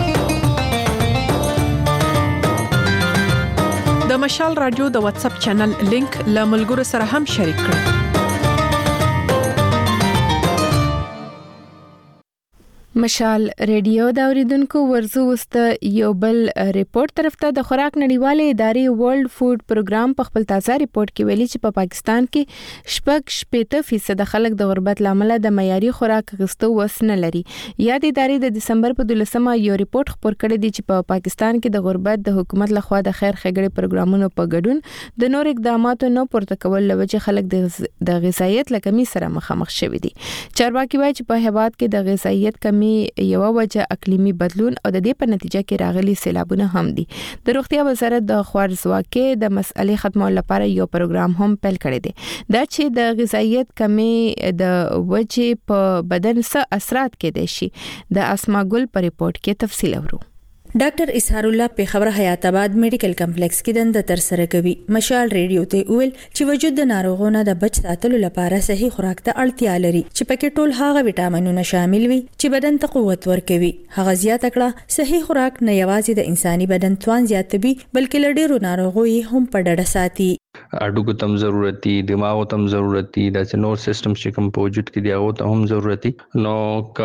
د مشال رادیو د واتس اپ چینل لینک له ملګرو سره هم شریک کړئ. مشال ریډیو دا اوریدونکو ورزو وست یو بل ریپورت طرف ته د خوراک نړیوالې ادارې ورلد فود پروګرام په خپل تازه ریپورت کې ویلي چې په پاکستان کې 80% خلک د غربت لامل د معیاري خوراک غوښتو وس نه لري. یا د ادارې د دسمبر په 12مه یو ریپورت خپور کړی دی چې په پاکستان کې د غربت د حکومت لخوا د خیر ښېګړې پروګرامونو په ګډون د نور اقداماتو نه پورته کول لوجه خلک د غذایت لکمي سره مخامخ شوي دي. چارواکي وایي چې په هیواد کې د غذایت کمی یو وجه اقلیمي بدلون او د دې په نتیجه کې راغلي سیلابونه هم دي. د روغتیا وزارت د خوارزواکۍ د مسئلې ختمولو لپاره یو پروګرام هم پیل کړی دی دا چې د غذایت کمی د وجه په بدن څه اثرات کېدای شي. د اسما ګل په ریپورت کې تفصیل اورو. ډاکټر اسحار الله پیښور حیات آباد میډیکل کمپلیکس کې دنده تر سره کوي. مشال ریډیو ته ویل چې وجود د ناروغانو د بچ ساتلو لپاره صحیح خوراک ته اړتیا لري چې پکې ټول هغه وټامینونه شامل وي چې بدن ته قوت ورکوي. هغه زیاته کړه صحیح خوراک نه یوازې د انساني بدن توان زیاتوي بلکې له ډېرو ناروغیو هم په ډډه ساتي. اډوګو تم ضرورتي دماغ تم ضرورتي د نور سیستم چې کوم په وجود کې دی هغه ته هم ضرورتي. نو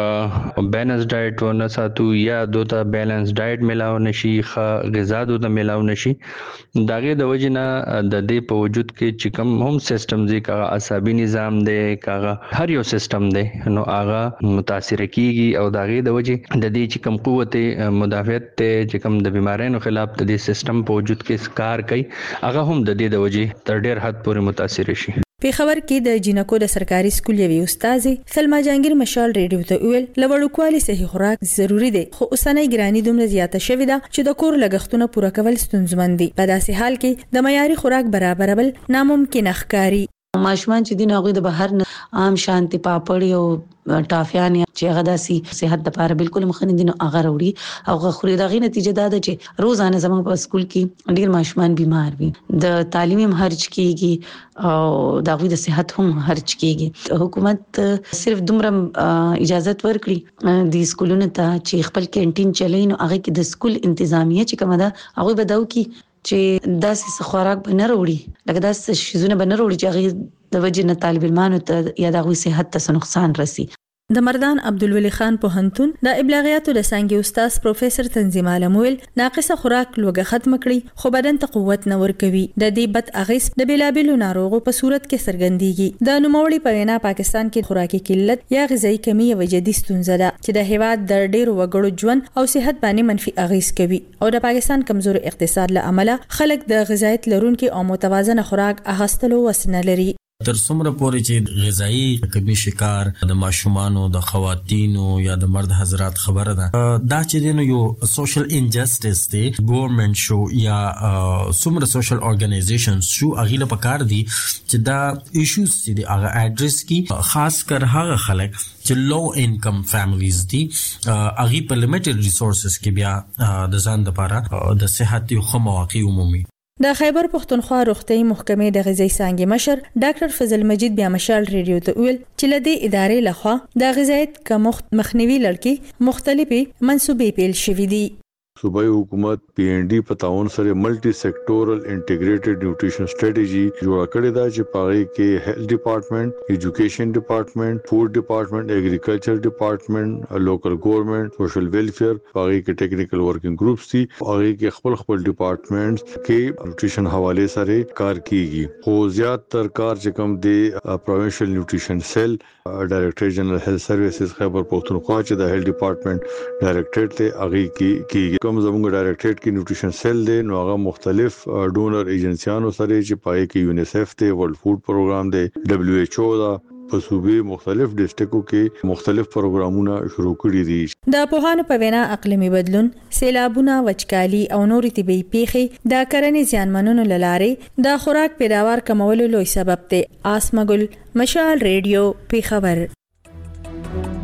کا بیلانس ډایټ ونه ساتو یا دوته بیلانس ډایټ ملاو نشي غذا دوته ملاو نشي داغه د وجنه د دې په وجود کې چې کوم هم سیستم دی کا عصبي نظام دی کا هر یو سیستم دی نو هغه متاثر کیږي او داغه د وجه د دې چې کوم قوت مدافعت ته چې کوم د بیمارانو خلاف د دې سیستم په وجود کې کار کوي هغه هم د دې د وجه تر ډیر حد پورې متاثر شي. پیښور کې د جینکو د سرکاري سکول یوې استاد سلما جانگیر مشال ریډیو ته ویل لوړکوالي صحي خوراک ضروری دی خو اوسنۍ ګرانی دومره زیاته شوې ده چې د کور لګښتونه پوره کول ستونزمن دي. په داسې حال کې د معیاري خوراک برابرول ناممکن ښکاري. ماشومان چې دین هغه د بهر نه عام شانتي پاپړ او ټافیان چې هغه داسي صحت لپاره بالکل مخنی دي نو هغه وروړي او خوري دغه نتیجه دا ده چې روزانه زموږ په سکول کې ډیر ماشومان بیمار وي د تعلیم هم خرج کیږي او دغه د صحت هم خرج کیږي. حکومت صرف دومره اجازه ورکړي د سکولونو ته چې خپل کینټین چلین او هغه کې د سکول انتظامیه چې کومه ده هغه بداو کې چې داسې خوراک به نه وروړي لکه داسې شیزونه به نه وروړي چې هغه د وجه نه طالب علمانو ته یا د صحت ته نقصان رسي. د مردان عبدالولی خان پوهنتون د ابلاغیاتو د څانګې استاد پروفیسور تنظیم عالم ویل ناقصه خوراک لوګه ختم کړي خو بدن ته قوت نه ورکوي. د دې بد اغیز د بیلابیلو ناروغو په صورت کې څرګندېږي. د نوموړي په وینا پاکستان کې خوراکي قلت یا غذایی کمی یو جدي ستونزه ده چې د هیواد د ډېرو وګړو ژوند او صحت باندې منفي اغیز کوي او د پاکستان کمزور اقتصاد له امله خلک د غذایت لرونکو او متوازنه خوراک اغستلو وس نه لري. تر څومره پورې چې غذایی کمی شکار د ماشومانو د خواتینو یا د مرد حضرات خبره ده دا چې دینو یو سوشل انجسټس دی ګورنمنت شو یا څومره سوشل اورګنایزیشنز شو اغیله پکار دي چې دا ایشوز دي هغه اډریس کی خاص کر هغه خلک چې لو انکم فیملیز دي اغي په لیمیټډ ریسورسز کې بیا د ځان لپاره د صحت یو ښه مواقع عمومي. د خیبر پښتونخوا روغتي محکمې د غذایی څانګې مشر ډاکټر فضل مجید بیا مشال ریډیو ته ویل چې لدې ادارې لخوا د غذایت کمښت مخنیوي لړکې مختلفي منسوبې پیل شوې دي. صوبائی حکومت پی این ڈی په تعاون سره ملټي سېکټورل انټیګریټډ نیوټریشن سټریټجی جوړ کړې ده چې پاره کې هیلث ډپارټمنټ، ایجوکیشن ډپارټمنټ، فوډ ډپارټمنټ، اګریکلچر ډپارټمنټ، لوکل ګورنمنت، سوشل ویلفیر، پاره کې ټیکنیکل ورکینګ گروپس دي. پاره کې خپل ډپارټمنټس کې نیوټریشن حواله سره کار کیږي. خو زیات تر کار چې کوم دی پروینشل نیوټریشن سیل ډایریکټر جنرال هیلث سروسز خیبر پښتونخوا چې د هیلث ډپارټمنټ ډایریکټر ته اغي کیږي. کوم زموږ ډایریکټریټ کې نیوټریشن سیل دی نو هغه مختلف ډونر ایجنسیانو سره چې پای کې یونیسف ته ورلد فود پروګرام دی دبليو ایچ او دا په صوبې مختلف ډیسټریکټو کې مختلف پروګرامونه شروع کړي دي. د پوهانو په وینا اقلیمي بدلون، سیلابونه، وچکالي او نورې طبيعي پیښې د کرنې زیانمنونو لاره د خوراک پیداوار کمولو لوی سبب دی. اسمګل مشال ریډیو پیښور.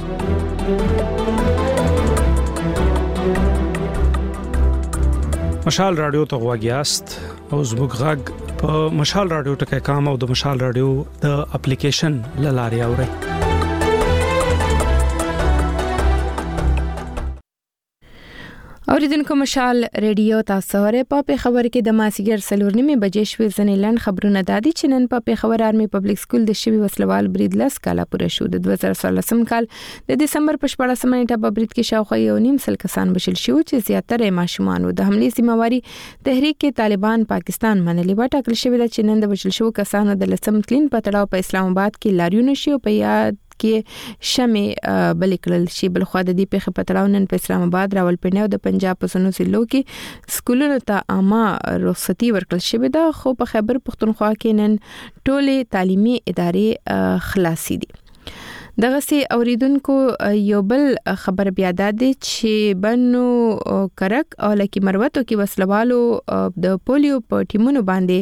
مشال رادیو ته غواګیاست او زموږ غږ په مشال رادیو ټکي کام او د مشال رادیو د اپلیکیشن لاري اوري. اوریدونکو مشال ریډیو تاسو اورئ په خبر کې د ماسیګر سلورنیمه بجې شوې ځنې لاند خبرونه دادي چې نن په خبر آرمي پبلک سکول د شوی وسلوال برید لاس کاله پوره شو. د 2013 کال د دسمبر په 14 نیټه په برید کې شاوخوا 1.5 کسان بشل شو چې زیاتره ماشومان وو. د حملې ذمہواری تحریک طالبان پاکستان منلې و ټاکل شوی چې نن د بشل شو کسانو د لسم تلین په تړاو په اسلام آباد کې لاریون شي او په یاد کې شمه بلکل شي. بل خو د دې په خپتلاو نن په اسلام آباد راولپنډي او د پنجاب په سونو ضلعو کې سکولونو ته عامه رخصتي ورکړل شوې ده، خو په خیبر پختونخوا کې نن ټولې تعلیمي ادارې خلاصې دي. دغه سي اوریدونکو یو بل خبر بیا دادي چې بنو کرک او لکی مروتو کې وسلوالو د پولیو په ټیمونو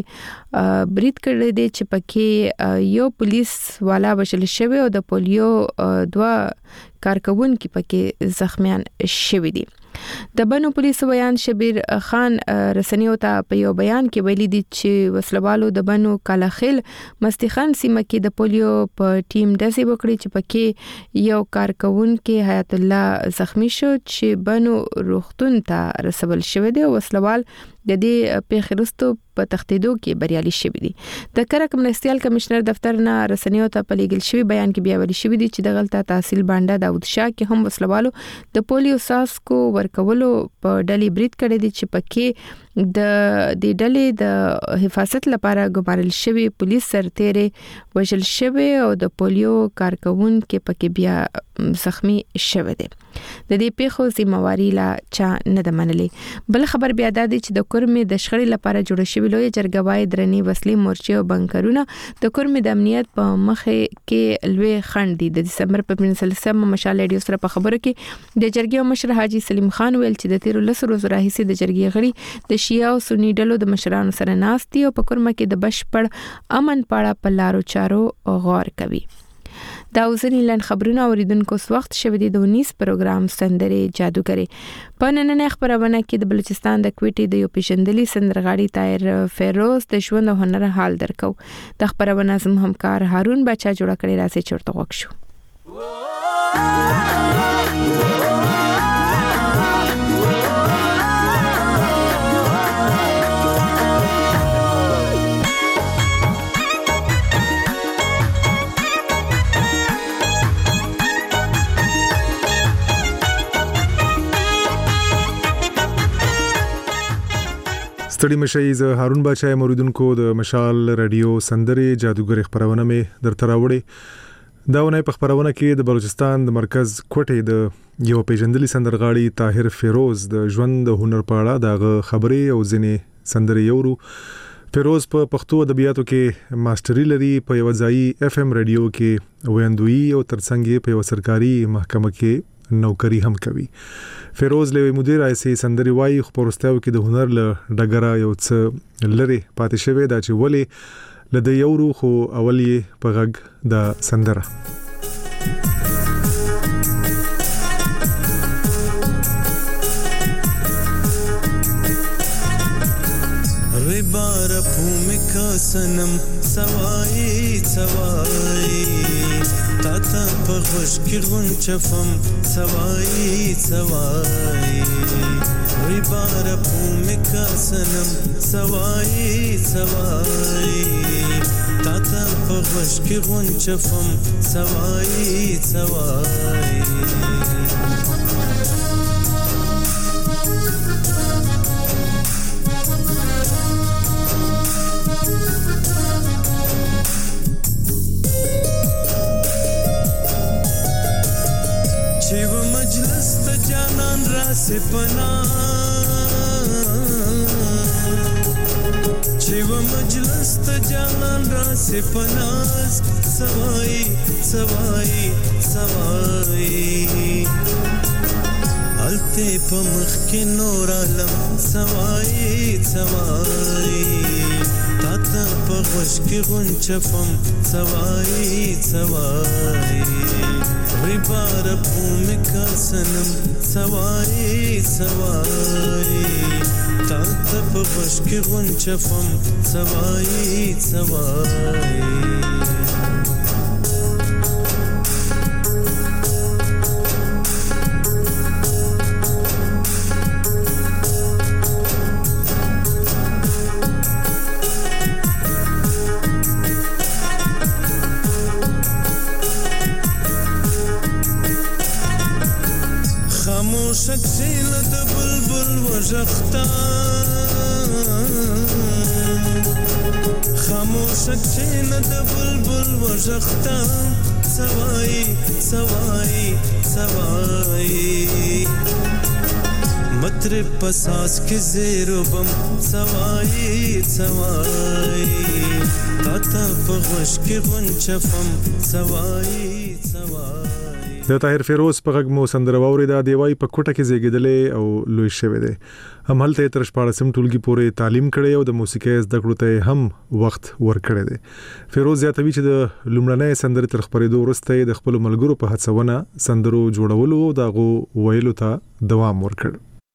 باندې برید کړی دی چې پکې یو پولیس والا بشل شوی او د پولیو دوا کارکونکو پکې زخمیان شوی دي. د بنو پولیسو بیان شبیر خان رسنیو ته په یو بیان کې ویلي دي چې وسلوالو د بنو کالاخیل مستخان سیمه کې د پولیو په ټیم داسې وکړي چې پکې یو کارکونکو حیات الله زخمی شو چې بنو روغتون ته رسول شوی دی. وسلوال د دې په خرستو په تختیدو کې بریالي شوی دي. د کرک منسټریال کمشنر دفتر نه رسنیو ته په لیګل شوی بیان کې بیا ویل شوی دی چې د غلطه تحصیل باندې داود شاه کې هم وسلوالو د پولیو ساس کو ورکولو په ډلې برید کړی دي چې پکې د دې ډلې د حفاظت لپاره ګمارل شوی پولیس سرتیري وژل شوی او د پولیو کارکونکو پکې بیا زخمی شوی دي. د دې پیښو ذمہواری لا چا نه د منلې. بل خبر بیا دادي چې د کورمې د شخړې لپاره جوړ شوی لوی جرګوای درنی وسلې مورچې او بنکرونه د کورمې د امنیت په مخه کې لوی خند دي. د دسمبر په 15 مشال ریډیو سره په خبرو کې د جرګې مشر حاجی سلیم خان ویل چې د 13 ورځې راهیسې د جرګې غړي د شیعه او سنی ډلو د مشرانو سره ناستي او په کورمه کې د بشپړ امن پاړه په لارو چارو غور کوي. دا اوسنی لاند خبرونه اوریدونکو وخت شوه د 19 پروګرام سندري جادوګری په نننې خبرونه کې د بلوچستان د کوټې د یو پیژندلي سندرغاړي طاهر فیروز د ژوند او هنر حال درکو. د خبرونه زم همکار هارون بچا جوړ کړی راځي چورته وښو. ستړي مشي ز هارون بچا موریدونکو د مشال رادیو سندري جادوګر خبرونه مې درته راوړي. دا ونه په خبرونه کې د بلوچستان د مرکز کوټې د یو پیژندلي سندرغاړي طاهر فیروز د ژوند هنر په اړه د خبرې او ځینې سندري یورو. فیروز په پښتو ادبیاتو کې ماستری لري، په یو ځای اف ام رادیو کې ویندوی او ترڅنګ په یو سرکاري محکمه کې نوکری هم کوي. فیروز له مدیر ایسي سندري وای خو پرستاو کې د هنر له ډګرا یو څه لري پاتې شوی دا چې ولې لدی یورو خو اولی په غږ د سندره ربار भूमिका सनम सवाई सवाई ताता बखुश किरवन चफम सवाई सवाई रबार भूमिका सनम सवाई सवाई ताता बखुश किरवन चफम सवाई सवाई सिपना शिव मजलस तजान रा सिपनास सवाई सवाई सवाई अलते पमख के नूर आलम सवाई सवाई तात تا پغوش کې غونچفم سوای سوای وی بار بھومکا سنم سوای سوای تا پغوش کې غونچفم سوای سوای شکشیل د بلبل وژختا خاموشک شیل د بلبل وژختا سوای سوای سوای متر پساس کې زیرو بم سوای سوای تا پغوش کې غونچفم سوای سوای د طاهر فیروز په غږ مو سندره واوریده دیوای په کوټه کې زیږیدلې او لوی شوی دی هم هلته تر 14 ټولګي پورې تعلیم کړي او د موسیقۍ زده کړو ته هم وخت ورکړی دی فیروز یاتوی چې د لومړنۍ سندرې تر خبرېدو وروسته د خپل ملګرو په هڅونه سندرو جوړولو دغه ویلو ته دوام ورکړ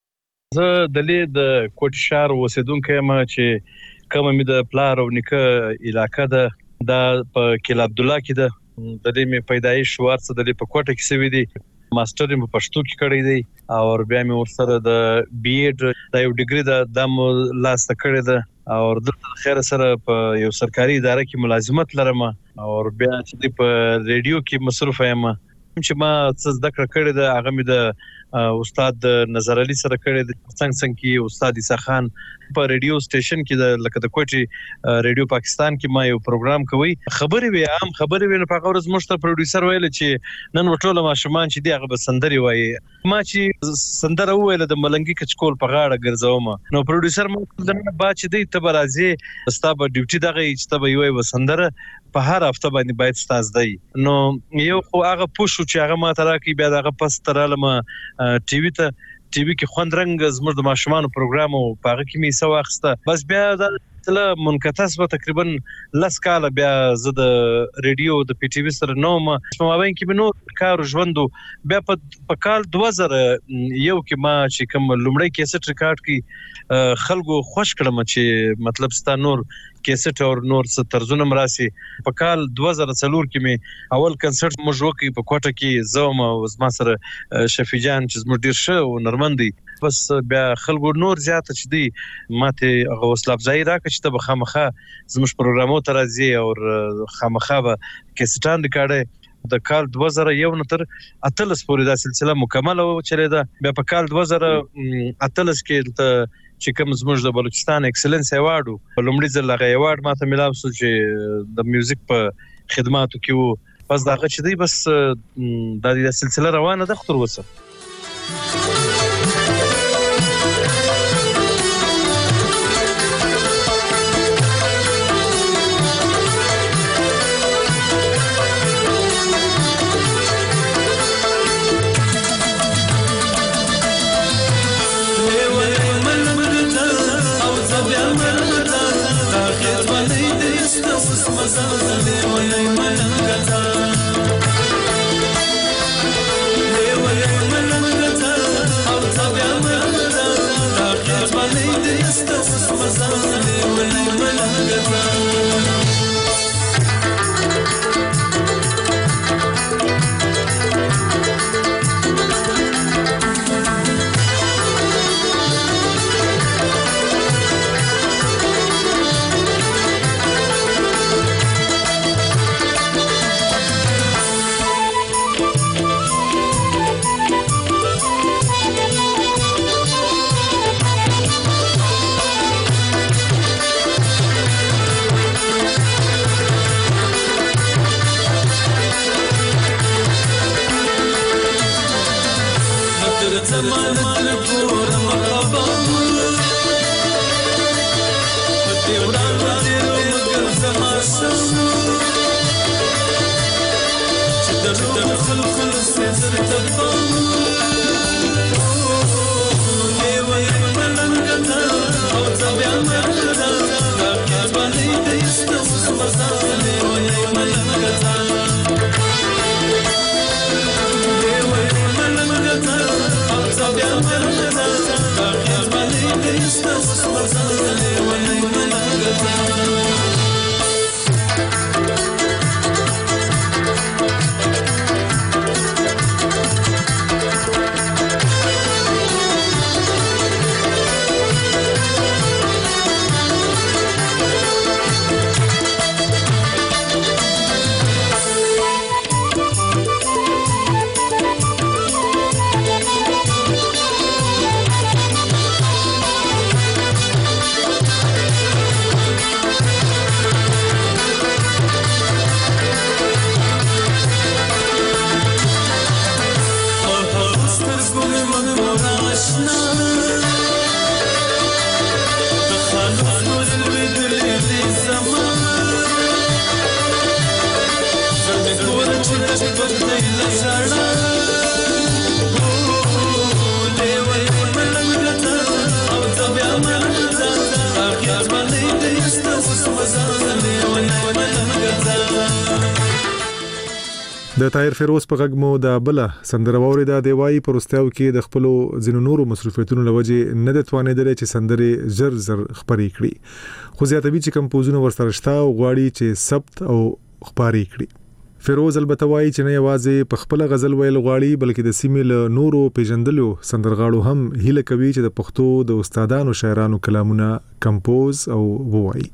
زه د کوټ شهر اوسیدونکو یم چې کوم مې د پلار او نیکه علاقې ده د کیل عبد الله کې ده د دې مې پیدایش ورڅ د دې په کوټه کې سوي دي ماستر مې پښتو کې کړی دی او بیا مې ورسره د بي ایډ د یو ډیګري د لاسته کړی ده او د خیر سره په یو سرکاري اداره کې ملازمت لرم او بیا چې په ریډیو کې مصروف یم چې ما څه زده کړې ده هغه مې د استاد نظر علي سره کړی د څنګه کې استاد عیسی خان په ریډیو سټیشن کې د لکه د کوټي ریډیو پاکستان کې ما یو پروګرام کوي خبرې وي عام خبرې وي په هغه ورځ مشته پروډوسر ویل چې نن وټوله ماشومان چې دی هغه بسندري وایي ما چې سندره ویل د ملنګي کچکول په غاړه ګرځوم نو پروډوسر مو د با چې دی ته برازي ستاب ډیوټي دغه چې ته وي وسندره په هر هفته باندې باید ستاز دی نو یو خو هغه پوښو چې هغه ما تراکي بیا دغه پس ترالم ټي وي کې خوند رنګ زموږ د ماشومان پروګرام او پاغه کې می سو واخسته بس بیا د تل منکتس به تقریبا لس کال بیا زه د ریډیو د پی ټي وي سره نوم په مابین کې نو کار ژوندو بیا په کال 2001 کې ما چې کوم لومړی کیسټ ریکارډ کی خلکو خوش کړم چې مطلب ستا نور کیسټ او نور څه طرزونه مراسي په کال 2004 کې می اول کنسرت موږ وکړ په کوټه کې زوم او زما سره شفیع جان چې زموږ ډیر ښه او نرمندي بس بیا خلکو نور زیات چې دی ماته غوسل افزای راکړه چې ته بخامخه زموږ پروګرامو ته راځي او خامخه به کیسټان ریکارډ د کال 2001 تر 18 پورې دا سلسله مکمل او چریده بیا په کال 2018 کې چې کوم زموږ د بلوچستان ایکسلنس ایوارډ لومړي ځل هغه ایوارډ ماته ملاو شو چې د میوزیک په خدماتو کې وو بس دا چې دی بس د سلسله روانه ده خطر وسه او د طاهر فیروز په غږ مو د بل سندره وریده دی وای پرستاو کې د خپل زینو نورو مصروفیتونو لوجه نه د توانیدل چې سندره زر خبرې کړي خو زیاتوي چې کمپوزونه ورسره شته او غواړي چې ثبت او خبرې کړي فیروز البته وای چې نه یوازې په خپل غزل ویل غواړي بلکې د سیمې له نورو پیژندلو سندرغاړو هم هیله کوي چې د پښتو د استادانو شاعرانو کلامونه کمپوز او وایي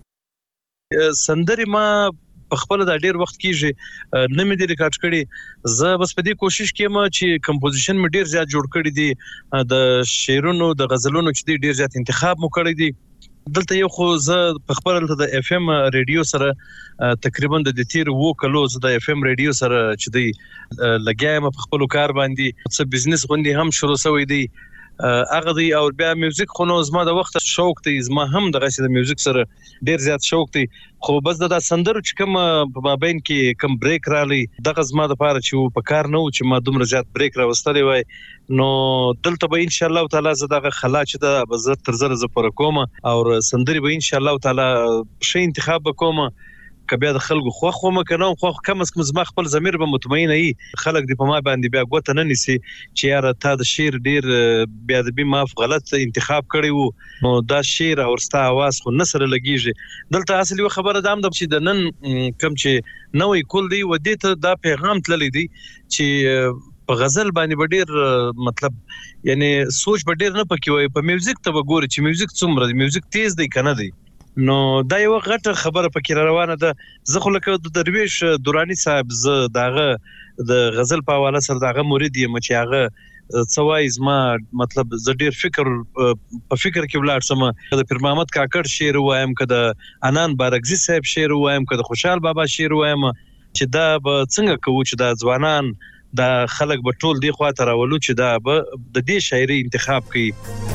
سندري ما خپل د ډیر وخت کېږي نه مې د ریکارډ کړي زه بس په دې کوشش کوم چې کمپوزیشن مې ډیر زیات جوړ کړی دی د شعرونو د غزلونو چې ډیر زیات انتخاب مو کړی دی دلته یو خو زه په خپل د اف ام ریډیو سره تقریبا د تیر وو کلو زه د اف ام ریډیو سره چې دی لګایم په خپل کار باندې څه بزنس غونډې هم شروع شوې دي هغه دی او بیا میوزیک خو نو زما د وخت شوق دی زما هم دغه چې د میوزیک سره ډیر زیات شوق دی خو بس د سندرو چې کوم په مابین کې کوم بریک رالی دغه زما د پاره چې په کار نه و چې ما دومره زیات بریک راوستلی وای نو دلته به ان شاء الله تعالی زه دغه خلا چې د بزر تر زره ز پر کوم او سندري به ان شاء الله تعالی شي انتخاب وکوم کبه د خلکو خو مکنه خو کم از کم زما خپل ضمیر به مطمئن وي خلک دی په ما باندې بیا غوته نه نسی چې یاره تا د شعر ډیر بیا د بي ماف غلط انتخاب کړی وو نو دا شعر او ستا आवाज خو نسره لګیږي دلته اصلي خبره دام د چې د نن کم چې نوې کول دی و دې ته دا پیغام تللی دی چې په غزل باندې ډیر مطلب یعنی سوچ ډیر نه پکې وي په میوزیک ته وګوري چې میوزیک څومره دی میوزیک تیز دی کنه دی نو دا یو غټه خبره پکې روانه ده زه خو لکه د درویش دورانی صاحب زه داغه د غزل په حواله سره داغه مرید یم چې هغه څوای زما مطلب ز ډیر فکر په فکر کې ولاړ سم د پیر محمد کاکړ شعر وایم کده انان بارګزی صاحب شعر وایم کده خوشحال بابا شعر وایم چې دا به څنګه کوو چې دا ځوانان دا خلک به ټول دی خواته راولو چې دا به د دې شاعري انتخاب کوي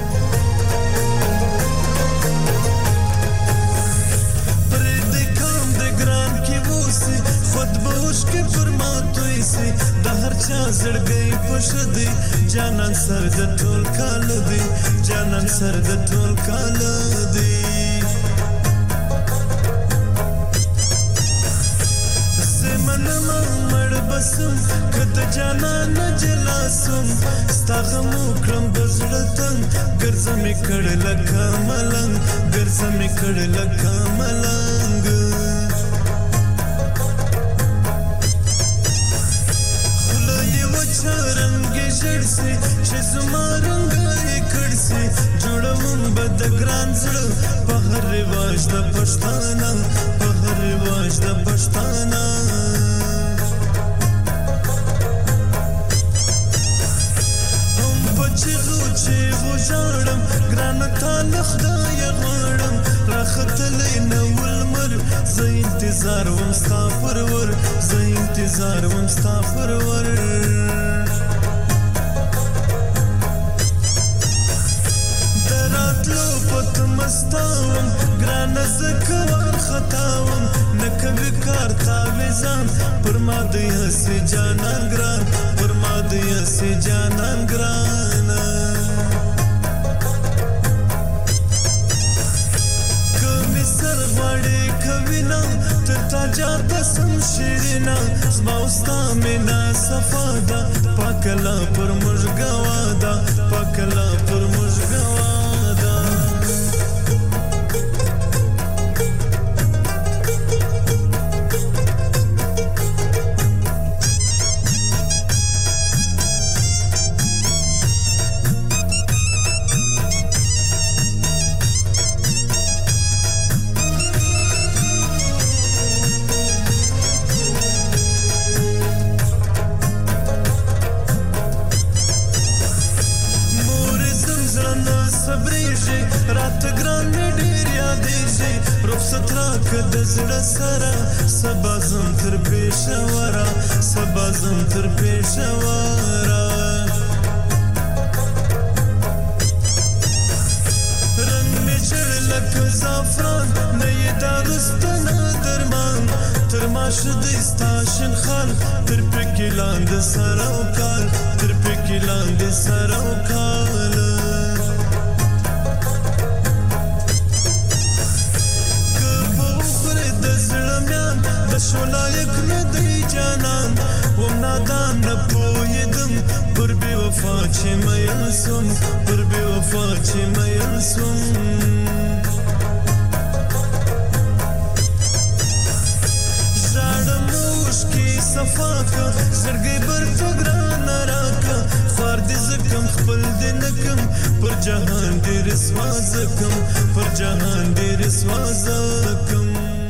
زړګي پښدي جانان سر د ټول کال دی جانان سر د ټول کال دی زمن مړ بسم کته جانان جلاسم ستغم کړم بزړتن ګرځم کړه لکه ملنګ ګرځم کړه لکه ملنګ رنگي جړسي چې زما رنگي کړسي جوړوم بد ګران زړه په هر رواج د پښتانه په هر رواج د پښتانه هم بچو چې وژړم ګران ته خدای غواړم راختلې نو ولمر زه انتظار وم ستا پرور زه انتظار وم ستا پرور مستاوم ګران زکوار خطاوم نکوي کار تاویزان پر ما دی هسي جانان ګران پر ما دی هسي جانان ګران کومي سر غواړي کوي نه تر تا جات سم شیرینا زما استا مینا صفادا پاکلا پر مژګوادا پاکلا پر مژګوادا سبازم تر پېښورا سبازم تر پېښورا رنگ می چړ لکه زعفران نه یې دارستانه درمان تر ماش د استاشن خان تر پکلان د سراو کال تر پکلان د سراو کال شو لایق نه دی جانان وم نادان نه پویدم پر بی وفا چې مې سوم پر بی وفا چې مې سوم زړم وشکي صفاکه زړګي بر فګران راکه خار دې زکم خپل دې نکم پر جهان دې رسوا زکم پر جهان دې رسوا زکم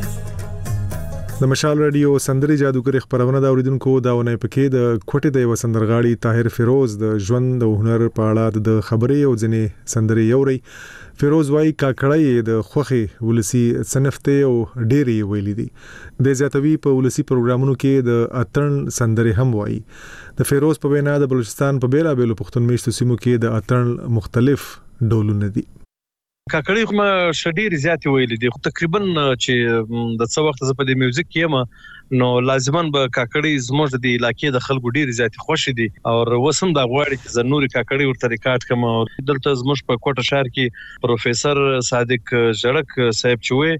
د مشال رادیو سندري جادوګر خبرونه دا اوریدونکو داونه پکې د کوټې د وسندرغاړي طاهر فیروز د ژوند او هنر په اړه د خبرې او ځنې سندري یوري فیروز وايي کاکړی د خوخي ولسی صنفته او ډيري ویلي دي د زیاتوي په ولسی پروګرامونو کې د اتن سندري هم وايي د فیروز په وینا د بلوچستان په بیلابېلو پښتون میشتو سیمو کې د اتن مختلف ډولونه دي کاکړی خو ما شډیر زیات ویل دي خو تقریبا چې د څو وخت ز په د میوزیک کې ما نو لازمان به کاکړی زموږ د علاقې د خلکو ډیر زیات خوشي دي او وسم د غواړي چې زنوري کاکړی ورته ریکارډ کوم دلته زموږ په کوټه شهر کې پروفیسور صادق جړک صاحب چوي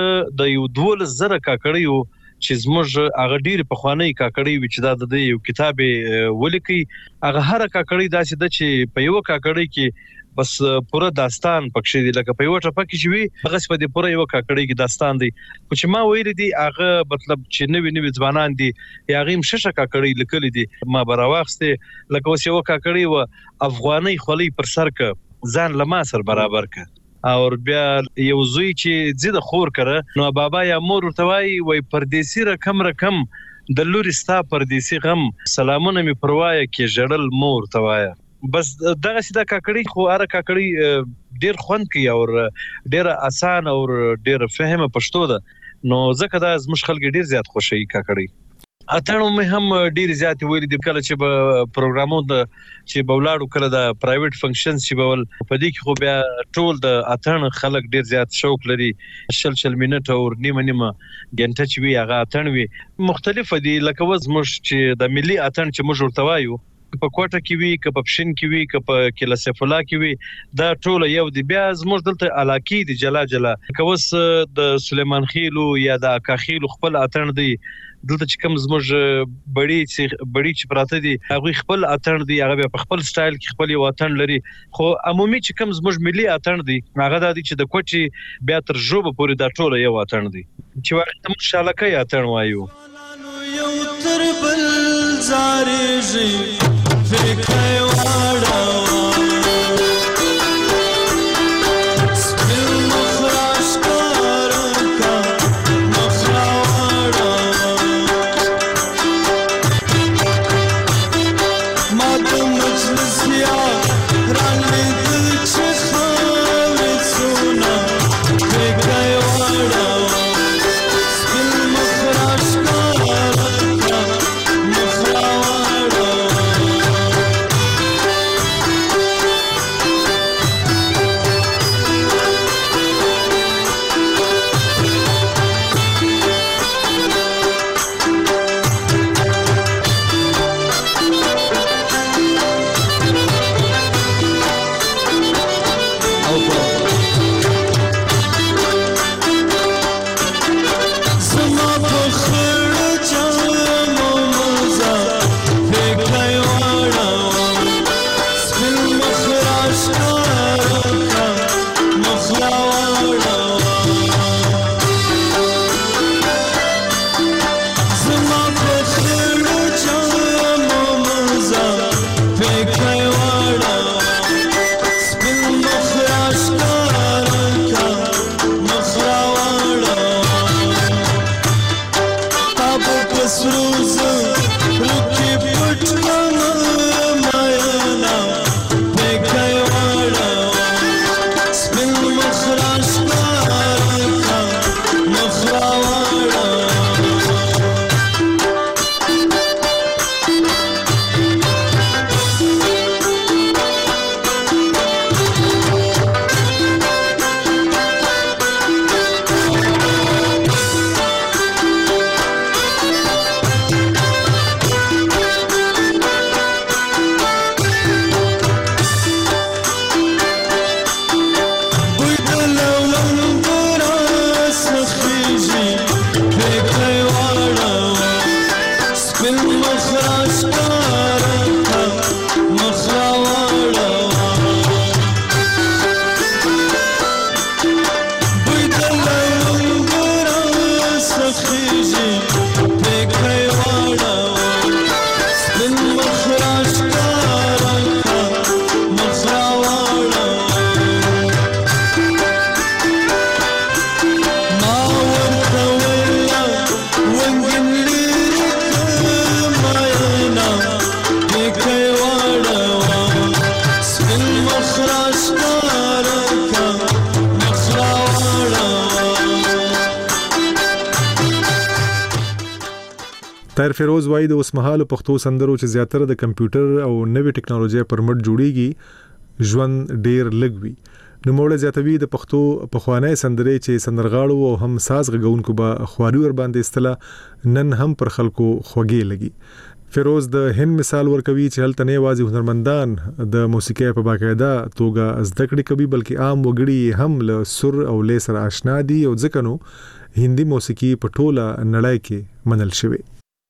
د یو 12,000 کاکړی چې زموږ هغه ډیر په خواني کاکړی و چې د یو کتاب ولیکي هغه هر کاکړی داسې د چې په یو کاکړی کې بس پوره داستان پکې دی لکه په یو ټپه کې شوی هغه په دې پوره یو کاکړی کې داستان دی چې ما ویل دي هغه مطلب چې نوې ځوانان دي هغه هم ششه کاکړی لیکل دي ما براوخسته لکه اوس یو کاکړی و افغاني خولي پر سر ک ځان لما سر برابر ک او بیا یو زوی چې زیاده خور کړه نو بابا یا مور ورتوي وای پردیسی رقم د لوري ستا پردیسی غم سلامونه می پروايه کې جړل مور توایا بس دغه سیده کاکړی خو اره کاکړی ډیر خوند کوي او ډیر آسان او ډیر فهمه پښتو ده نو ځکه دا زموږ خلک ډیر زیات خوشي کاکړی اتنو مې هم ډیر زیات ویل دي کله چې په پروګرامو د چې بولاړو کله د پرایویټ فنکشنز چې بول په دې کې خو بیا ټول د اتن خلک ډیر زیات شوق لري شل منټ او نیمه غنټه چې وی هغه اتن وی مختلف دي لکه وزمش چې د ملي اتن چې موږ ورته وایو په کوټه کې وی ک په پښین کې وی ک په کلاسفلا کې وی دا ټول یو دی بیا زموږ دلته علاقې دي جلا کوس د سليمان خيلو یا د اکاخيلو خپل اتن دی دلته چې کوم زموږ بړی چې پراته دي هغه خپل اتن دی هغه په خپل سټایل کې خپل یو اتن لري خو عمومي چې کوم زموږ ملي اتن دی هغه د دې چې د کوټي بیا تر جوبه پورې دا ټول یو اتن دی چې وخت مشاله کوي اتن وایو یو تر بل زارېږي فکر واړه خیږي پکې واړه سپین مخراش کارا مخرا واړه ما ورته ویلا ونګن لري ماینا پکې واړه سپین مخراش کارا مخرا واړه. طاهر فیروز وایي د اوسمهالو پښتو سندرو چې زیاتره د کمپیوټر او نوې ټکنالوژي پر مټ جوړیږي ژوند ډیر لږ وي. نو موږ زیاتوي د پښتو پخوانی سندرې چې سندرغاړو او هم ساز غږونکو به خواري ور باندې استله نن هم پر خلکو خوږی لګي. فیروز د هند مثال ورکوي چې هلته نه یوازې هنرمندان د موسیقۍ په باقاعده توګه زده کړې کوي بلکې عام وګړي هم له سر او لې سره آشنا دي او ځکه نو هندي موسیقي په ټوله نړۍ کې منل شوی.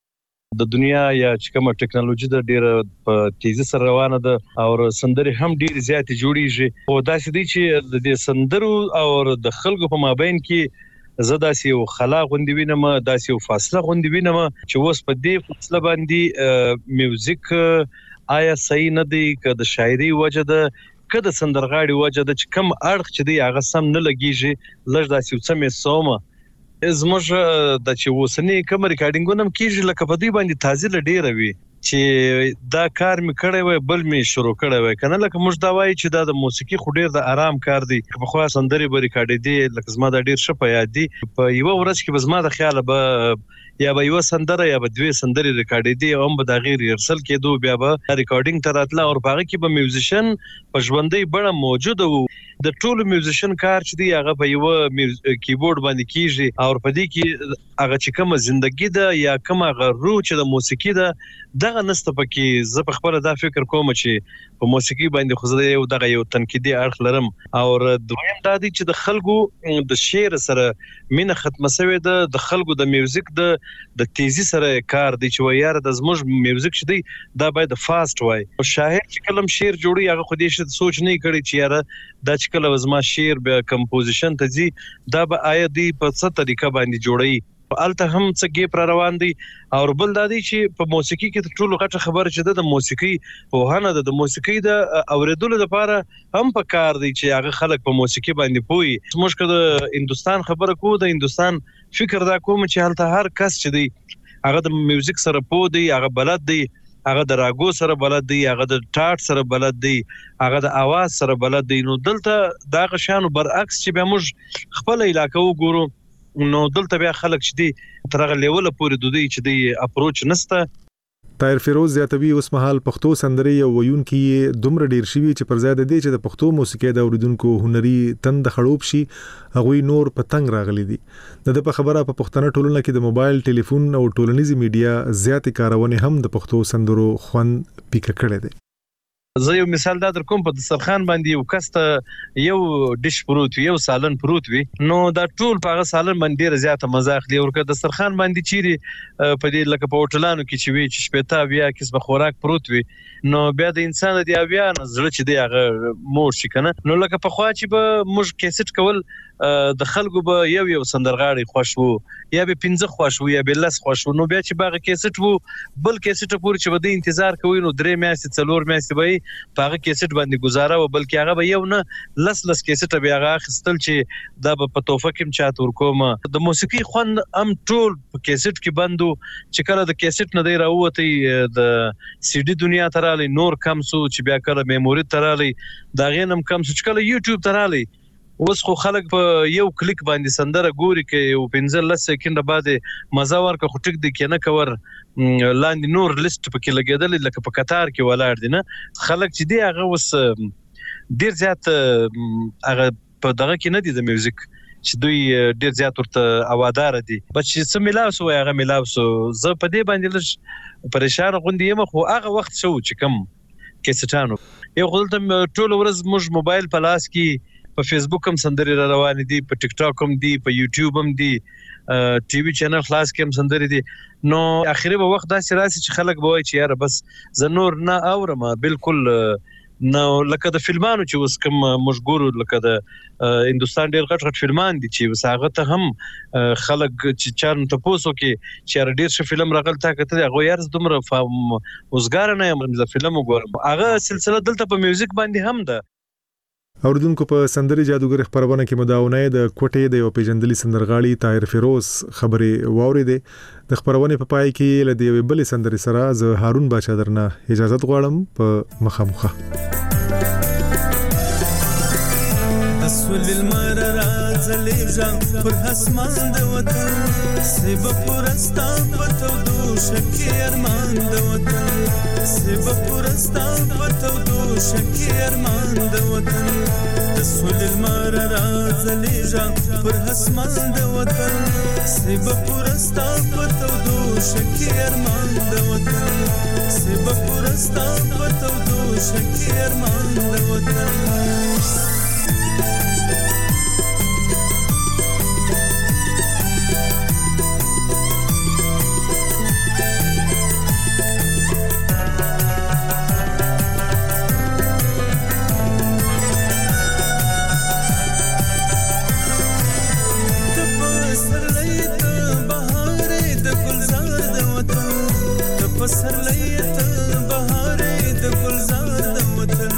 د دنیا یا چې کومه ټکنالوژي د ډیره په تیزی سره روانه ده او سندري هم ډیر زیات جوړیږي او داسې دي چې د سندرو او د خلکو په مابین کې زدا سی او خلا غوندي وینم داسې او فاصله غوندي وینم چې اوس په دې فاصله باندې میوزیک آیا صحیح نه دی که د شاعري وجه ده که د سندرغاړي وجه ده چې کم اړخ چې دی هغه سم نه لګیږي لږ داسې څه مې سومه زموږ د چې وسنی کوم ریکارډینګونه کیږي لکه په دې باندې تازه لډیره وي چې دا کار می کړی وای بل می شروع کړی وای کنه لکه موږ دا وایي چې دا د موسیقي خو ډیر د آرام کار دی په خو سندري به ریکارډ دی لکه زما دا ډیر شپه یاد دی په یو ورځ کې به زما د خیال به یا به یو سندره یا به دوی سندري ریکارډ دی او هم به د غیر ریهرسل کېدو بیا به ریکارډینګ تر اتله او په هغه کې به میوزیشن په ژوندۍ بڼه موجود وو د ټولو میوزیشن کار چې دی هغه په یو کیبورډ باندې کیږي او په دې کې هغه چې کومه ژوندۍ ده یا کومه غرو چې د موسیقي ده دغه نسته پکې زه په خپل دا فکر کوم چې په موسیقي باندې خو زه یو دغه یو تنقیدي اړخ لرم او دویم دا دی چې د خلکو د شعر سره مینه ختمه شوې ده د خلکو د میوزیک د تیزی سره کار دی چې وایي د زموږ میوزیک چې دی دا باید فاست وای شاعر چې کلم شعر جوړي هغه خو دې شته سوچ نه کړي چې یاره دا چې کله زما شعر به کمپوزیشن ته ځي دا به آیا دی په څه طریقه باندې جوړي الته هم څه ګیپ را روان دي او بل دا دی چې په موسیقي کې ټولو غټه خبره چې د موسیقي په هنه د موسیقي د اوریدلو لپاره هم په کار دی چې هغه خلک په موسیقي باندې پوي موږ کده هندستان خبره کو د هندستان فکر دا کوم چې هلته هر کس چې دی هغه د میوزیک سره پوه دی هغه بلد دی هغه د راګو سره بلد دی هغه د ټاټ سره بلد دی هغه د आवाज سره بلد دی نو دلته دا غشانو برعکس چې به موږ خپل علاقې وګورو نو دلته بیا خلک چې دی ترغه لیول پورې دوی چې دی اپروچ نسته. طاهر فیروز زیاتوي اوس مهال پښتو سندري او ویونکي دومره ډیر شوي چې پر ځای د دې چې د پښتو موسیقي د اوریدونکو هنري تند خړوب شي هغه نور پتنګ راغلي دي د په خبره په پښتنه ټولنه کې د موبایل ټلیفون او ټولنیزي میډیا زیاتې کارونه هم د پښتو سندرو خوند پیکه کړي دي. زه یو مثال دا در کوم په دسترخوان باندې یو کسته یو ډیش پروت وي یو سالن پروت وي نو دا ټول په هغه سالن باندې ډیره زیاته مزه اخلي او که دسترخوان باندې چیرې په دې لکه په هوټلانو کې چې وي چې شپېته بیا قسمه خوراک پروت وي نو بیا د انسان د بیا زړه چې دی هغه مور شي کنه نو لکه په خوا چې به موږ کیسټ کول د خلکو به یو سندرغاړي خوښ وو یا به 15 خوښ وو یا به لس خوښ وو نو بیا چې باغ کیسټ وو بل کیسټ پورې چې بده انتظار کوي نو 3 میاشتې 4 میاشتې به باغ کیسټ باندې گزاره و بلکې هغه به یو نه لس کیسټ به هغه خستل چې دا په توفه کې چاته ورکوم د موسیقي خوند ام ټول په کیسټ کې بندو چې کله د کیسټ نه دی راوته د سی ډي دنیا تراله نور کم سو چې بیا کله میموري تراله دا غینم کم سو چې کله یوټیوب تراله اوس خو خلک په یو کلیک باندې سندره ګوري کې یو 15 سکند بعد مزه ورکه خو ټیک دی کې نه کور لاندې نور لیست پکې لګیدل لکه په قطار کې ولاړ دي نه خلک چې دی هغه وس ډیر زیات هغه په دغه کې نه دي د میوزیک چې دوی ډیر زیات ورته اوادار دي بچ څه ملاوسو هغه ملاوسو زه په دې باندې لږ پریشان غوندې یم خو هغه وخت شو چې کم کیسټانو یو خپل ټول ورځ موږ موبایل په لاس کې په فیسبوک هم سندري روان دي په ټیک ټاک هم دي په یوټیوب هم دي ټي وي چینل خلاص کې هم سندري دي نو اخیری به وخت داسې راسي چې خلک به وایي چې یاره بس زه نور نه اورم بالکل نو لکه د فلمانو چې اوس کوم مشګورو لکه د هندستان ډېر غټ فلمان دي چې وساغه ته هم خلک چې چارن تاسو کې چې ډېر ښه فلم راغل تا کته هغه یارز دومره اوسګار نه یم د فلم وګورم هغه سلسله دلته په میوزیک باندې هم ده. اوردونکو په سندري جادوګر خبرونه کې مداونه د کوټې د یو پیجندلي سندرغاړي طاهر فیروز خبرې واوریده. د خبرونه په پای کې لدی یو بل سندري سره ز هارون باچا درنه اجازه غواړم په مخامخه. اسول المر رازلېږم پر اسمان د وطن سبا پرستا پتو دو شکی ارمان د وطن سبا پرستا پتو دو شکی ارمان د وطن اسول المر رازلېږم پر اسمان د وطن سبا پرستا پتو دو شکی ارمان د وطن سبا پرستا پتو دو شکی ارمان د وطن. پسر لیت بهارې د ګلزار د وطن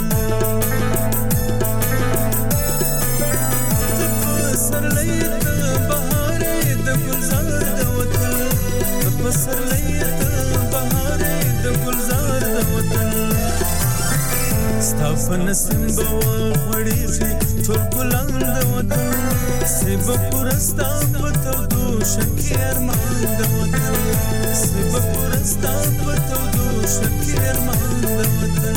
پسر لیت بهارې د ګلزار د وطن پسر لیت بهارې د ګلزار د وطن ستا په نسیم به وغوړېږي ټول ګلان د وطن سبا پرستا په تودو شکې ارمان د وطن سبا پرستا په تودو شکې ارمان د وطن.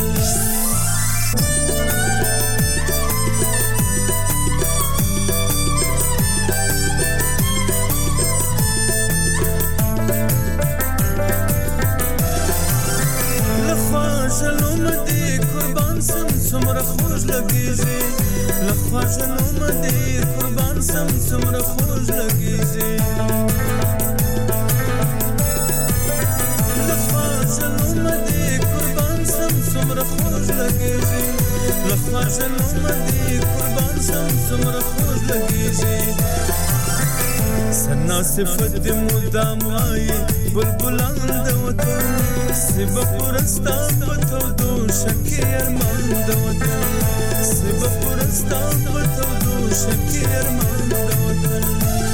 لخوا ژلوم دې قربان سم څومره خوږ لګېږي لخوا ژلوم دې قربان سم څومره خوږ لګېږي لخوا ژلوم دې قربان سم څومره خوږ لګېږي لخوا ژلوم دې قربان سم څومره خوږ لګېږي سنا صفت دې مدام وایي بلبلان د وطن سبا پرستا په تودو شکې ارمان د وطن سبا پرستا په تودو شکې ارمان د وطن.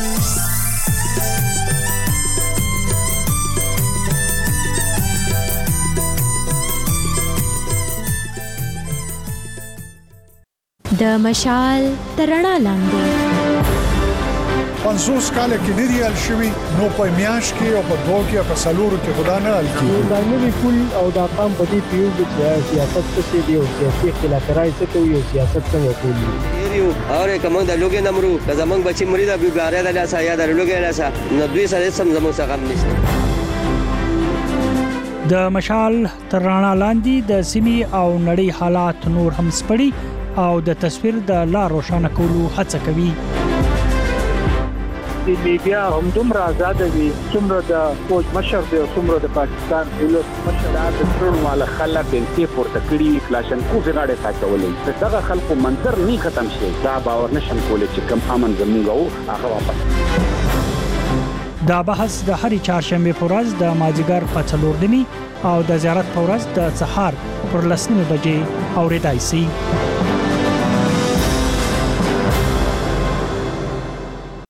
د مشال ترڼا لاندې 50 کال کې لري ال شوی نو په میاش کې او په دوه کې په سالورو کې خدا نه ال کې دا نوی کول او دا قام په دې پیو چې سیاست څه دی او سیاسي خلافکارای څه کوي او سیاست څنګه کوي یریو اوره کوم د لوګي نمرو د زمنګ بچی مریدا بیګاره د لاسه یا د لوګي لاسه نو دوی سره سم زموږ څخه هم نشته. د مشال ترڼا لاندې د سیمې او نړۍ حالات نور هم سپړي او د تصویر د لا روښانه کولو هڅه کوي. د میډیا هم دومره آزاد دي څومره د فوج مشر دی څومره د پاکستان دولت مشر د ټول مال خلک بنتي پورته کړی کلاشن کو زغاړه ساتولې دغه خلکو منظر نه ختم شي دا باور نشم کولای چې کم امن زموږ او هغه واپس. دا بحث د هرې چهارشنبه په ورځ د مازیګر په 4 او د زیارت په ورځ د سهار پر 10 بجې اوریدای شي.